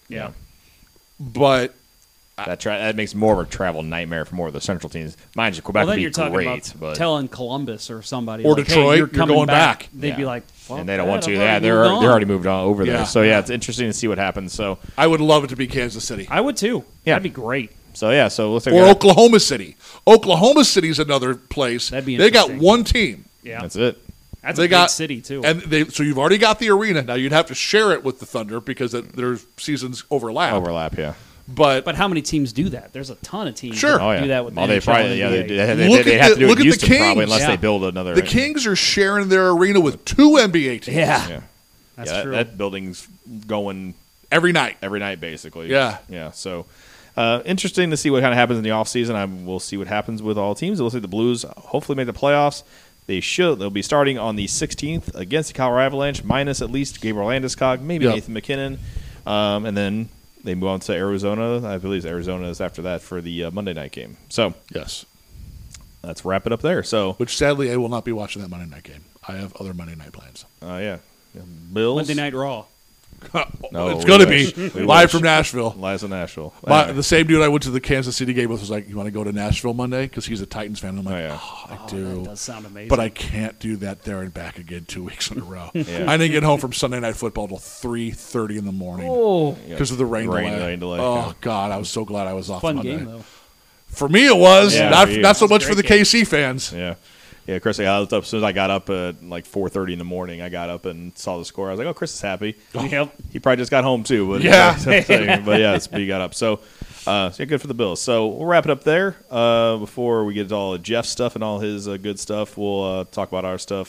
Yeah. But That makes more of a travel nightmare for more of the Central teams. Mind you, Quebec Well, would then be you're talking great, about but telling Columbus or somebody Or like, Detroit, hey, you're coming going back. They'd Yeah. be like, fuck and they don't that, want to. I've Yeah, already they're moved on. already moved on over Yeah. there. So yeah, it's interesting to see what happens. So I would love it to be Kansas City. I would too. Yeah. That'd be great. so let's Or Oklahoma City. Oklahoma City's another place. That'd be They got interesting. one team. Yeah. That's it. That's They a big got city too. And so you've already got the arena. Now you'd have to share it with the Thunder because their seasons overlap. Overlap, yeah. But how many teams do that? There's a ton of teams Sure. that Oh yeah. do that with the well, they NHL probably and yeah NBA. they Look at have to do look it at in the Houston probably Kings. unless Yeah. they build another. the Kings are sharing their arena with 2 NBA teams Yeah. Yeah. That's yeah, true. That building's going every night. every night basically. Yeah. Yeah. So interesting to see what kind of happens in the offseason. We'll see what happens with all teams. We'll see the Blues hopefully make the playoffs. They'll be starting on the 16th against the Colorado Avalanche, minus at least Gabriel Landeskog, maybe Yep. Nathan McKinnon. And then they move on to Arizona. I believe Arizona is after that for the Monday night game. So Yes. let's wrap it up there. So, Which sadly I will not be watching that Monday night game. I have other Monday night plans. yeah. Bills. Monday Night Raw. No, it's we going to wish. be We live wish. from Nashville. Lives in Nashville. The same dude I went to the Kansas City game with was like, "You want to go to Nashville Monday?" Because he's a Titans fan. I'm like, Oh, yeah. I do. That does sound amazing. But I can't do that there and back again 2 weeks in a row. Yeah. I didn't get home from Sunday Night Football till 3:30 in the morning oh, because of the rain delay. Oh yeah. God, I was so glad I was off fun Monday. game though. For me, it was Yeah, not for you. not so It was much a for the great KC fans. Yeah. Yeah, Chris, I was up as soon as I got up at like 4:30 in the morning. I got up and saw the score. I was like, "Oh, Chris is happy." Yep. He probably just got home too. But Yeah. but yeah, he got up. So yeah, good for the Bills. So we'll wrap it up there. Before we get to all of Jeff's stuff and all his good stuff, we'll talk about our stuff.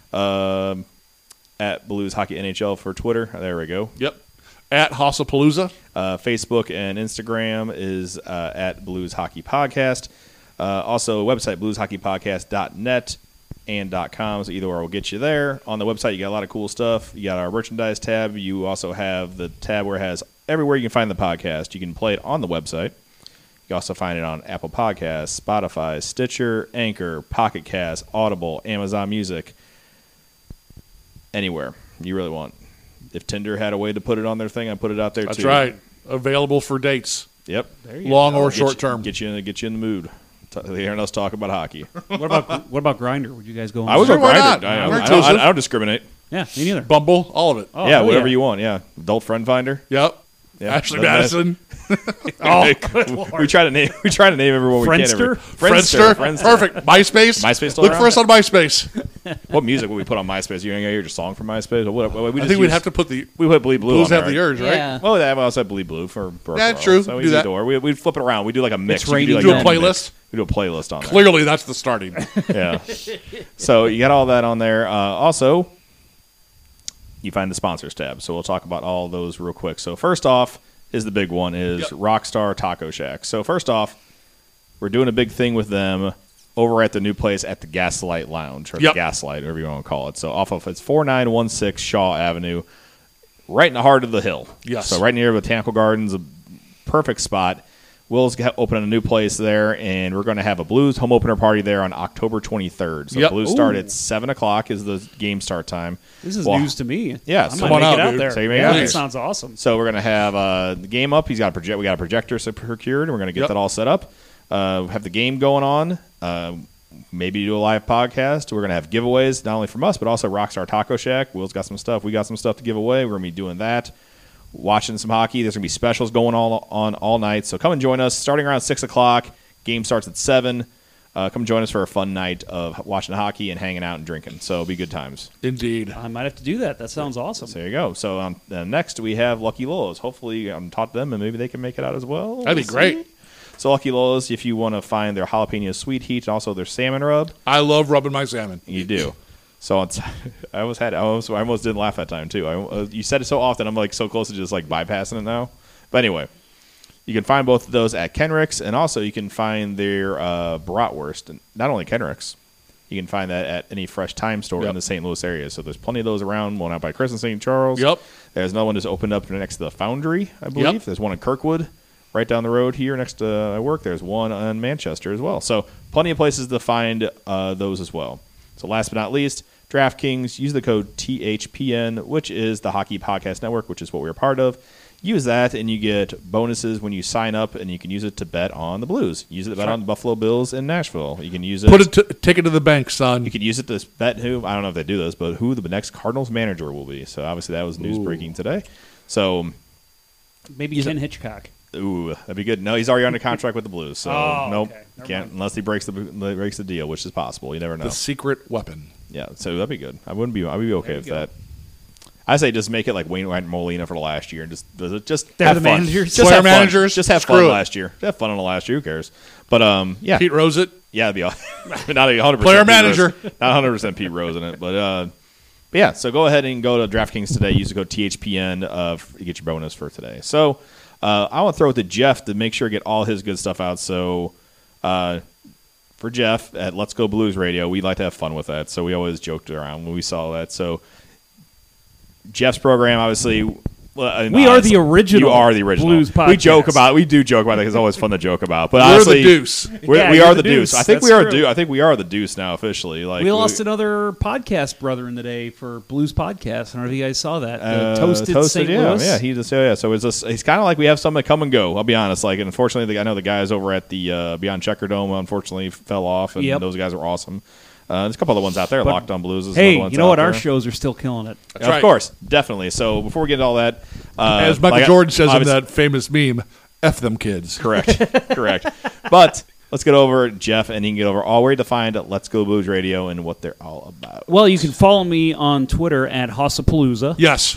At Blues Hockey NHL for Twitter. There we go. Yep. At Hossapalooza. Facebook and Instagram is at Blues Hockey Podcast. Also, website blueshockeypodcast.net and .com. So either or will get you there. On the website, you got a lot of cool stuff. You got our merchandise tab. You also have the tab where it has everywhere you can find the podcast. You can play it on the website. You can also find it on Apple Podcasts, Spotify, Stitcher, Anchor, Pocket Cast, Audible, Amazon Music, anywhere you really want. If Tinder had a way to put it on their thing, I'd put it out there That's too. right. Available for dates, Yep. There you long go. or Get short you- term. Get you in the mood. Hearing us talk about hockey. What about Grinder? Would you guys go on? I would that? go why Grindr. not? I We're don't inclusive. discriminate. Yeah, me neither. Bumble, all of it. Oh, yeah, hell whatever you want. Yeah, adult friend finder. Yep. Yeah. Ashley That- Madison. Oh, good Lord. we try to name everyone we Friendster? can. Friendster. Friendster. Perfect. MySpace. MySpace still Look around? for us on MySpace. What music would we put on MySpace? You gonna hear your song from MySpace? Or what? We I just think we'd use- have to put the We put Bleed Blue. Blues on have there, the urge, right? Yeah. Oh, yeah. I also Bleed Blue for That's true. So we Do that. Or we'd flip it around. We do like a mix. It's You could raining like Do a men. playlist. We do a playlist on there. Clearly, that's the starting. Yeah. So you got all that on there. Also, you find the sponsors tab. So we'll talk about all those real quick. So first off is the big one is Yep. Rockstar Taco Shack. So first off, we're doing a big thing with them over at the new place at the Gaslight Lounge or Yep. the Gaslight, whatever you want to call it. So off of it's 4916 Shaw Avenue, right in the heart of the hill. Yes. So right near Botanical Gardens, a perfect spot. Will's opening a new place there, and we're going to have a Blues home opener party there on October 23rd. So Yep. Blues start at 7 o'clock is the game start time. This is Well, news to me. Yeah, I so might come on make out, it out dude. there. So you make it yeah, out that there. sounds awesome. So we're going to have the game up. We got a projector procured, and we're going to get Yep. that all set up. Have the game going on. Maybe do a live podcast. We're going to have giveaways, not only from us, but also Rockstar Taco Shack. Will's got some stuff. We got some stuff to give away. We're going to be doing that. Watching some hockey. There's going to be specials going on all night. So come and join us. Starting around 6 o'clock. Game starts at 7. Come join us for a fun night of watching hockey and hanging out and drinking. So it'll be good times. Indeed. I might have to do that. That sounds awesome. So there you go. So next we have Lucky Lola's. Hopefully taught them and maybe they can make it out as well. That'd be We'll great. see. So Lucky Lola's, if you want to find their jalapeno sweet heat and also their salmon rub, I love rubbing my salmon. you do. So I almost didn't laugh that time too. You said it so often, I'm like so close to just like bypassing it now. But anyway, you can find both of those at Kenrick's, and also you can find their bratwurst. And not only Kenrick's, you can find that at any Fresh Time store Yep. in the St. Louis area. So there's plenty of those around. One out by Chris and St. Charles. Yep. There's another one just opened up next to the Foundry, I believe. Yep. There's one in Kirkwood, right down the road here next to my work. There's one in Manchester as well. So plenty of places to find those as well. So last but not least, DraftKings, use the code THPN, which is the Hockey Podcast Network, which is what we're a part of. use that, and you get bonuses when you sign up, and you can use it to bet on the Blues. Use it to bet on the Buffalo Bills in Nashville. You can use it. Take it to the bank, son. You could use it to bet who, I don't know if they do this, but who the next Cardinals manager will be. So obviously that was news breaking today. So Maybe Ken Hitchcock. ooh, that'd be good. No, he's already under contract with the Blues. So nope, okay. Never can't mind. unless he breaks the deal, which is possible. You never know. The secret weapon. Yeah, so that'd be good. I'd be okay with that. I say just make it like Wayne Molina for the last year and just They're have the fun. managers? Just Player have managers? fun. Just have Screw fun it. last year. Have fun on the last year. Who cares? But yeah, Pete Rose it. yeah, it'd be not 100% Player Pete manager. Rose. Not 100% Pete Rose in it, but yeah. So go ahead and go to DraftKings today. Use the code THPN to get your bonus for today. So I want to throw it to Jeff to make sure to get all his good stuff out. So for Jeff at Let's Go Blues Radio, we like to have fun with that. So we always joked around when we saw that. So Jeff's program, obviously. Well, We are the original You are the original Blues We joke podcast. about. We do joke about it. It's always fun to joke about. But We're honestly, the Deuce. we Yeah, are you're the the Deuce. Deuce. I think That's we are. true. I think we are the Deuce now officially. Like We lost another podcast brother in the day for Blues Podcast. I don't know if you guys saw that. Toasted St. yeah, Louis. yeah. He just yeah. So it's just he's kind of like we have some that come and go. I'll be honest. Like, and unfortunately, I know the guys over at the Beyond Checkerdome unfortunately fell off, and Yep. those guys were awesome. There's a couple other ones out there. Locked on Blues. Is Hey, another one's you know out what? Our there. shows are still killing it. Of right. course, definitely. So before we get into all that, As Michael like Jordan says in obviously- that famous meme, F them kids. Correct. Correct. But let's get over Jeff, and he can get over all the way to find Let's Go Blues Radio and what they're all about. Well, you can follow me on Twitter at Hossapalooza. Yes.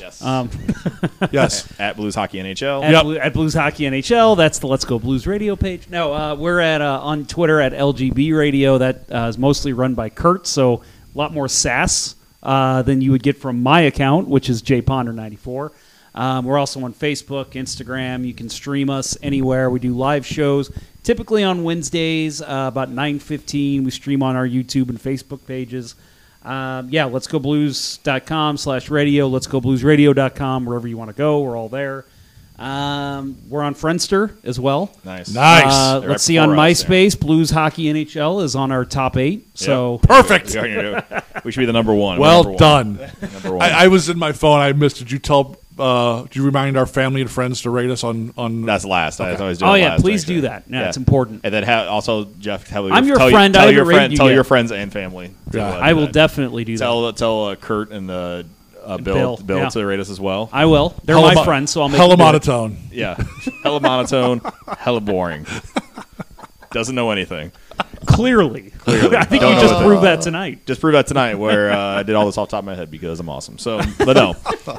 Yes. At Blues Hockey NHL. At, Yep. at Blues Hockey NHL. That's the Let's Go Blues Radio page. No, we're at on Twitter at LGB Radio. That is mostly run by Kurt, so a lot more sass than you would get from my account, which is jponder94. We're also on Facebook, Instagram. You can stream us anywhere. We do live shows, typically on Wednesdays, about 9:15. We stream on our YouTube and Facebook pages. Yeah, letsgoblues.com/radio, letsgobluesradio.com, wherever you want to go. We're all there. We're on Friendster as well. Nice. Nice. They're right Let's see, on before us, MySpace, Blues Hockey NHL is on our top 8. So Perfect. We should be the number one. We're Well number one. done. Number one. I was in my phone. I missed. Did you tell? Did you remind our family and friends to rate us on? That's last. I always do. Oh, it yeah, last, please actually. do that. Yeah, it's important. And then also, Jeff, tell I'm your tell friend. Tell I your haven't rated you tell yet. your friends and family. to, Yeah. do I will that. definitely do that. Tell Kurt and Bill yeah. to rate us as well. I will. They're Hella my mo- friends, so I'll make hella them do it. monotone. Yeah, hella monotone, hella boring. Doesn't know anything. Clearly. I think Don't you know just what proved that tonight. Just proved that tonight, where I did all this off the top of my head because I'm awesome. So, but no,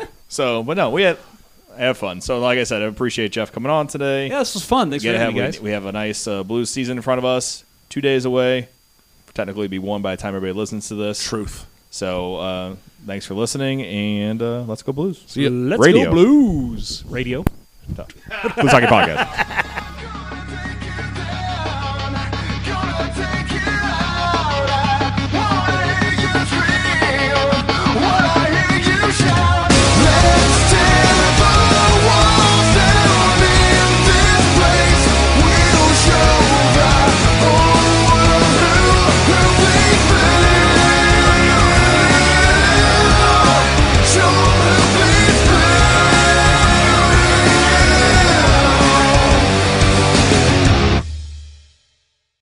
we have fun. So, like I said, I appreciate Jeff coming on today. Yeah, this was fun. Thanks for having me, guys. We have a nice Blues season in front of us. 2 days away. Technically, be one by the time everybody listens to this. Truth. So, thanks for listening, and let's go Blues. See ya. Let's Radio. go Blues. Radio. Blues Hockey Podcast.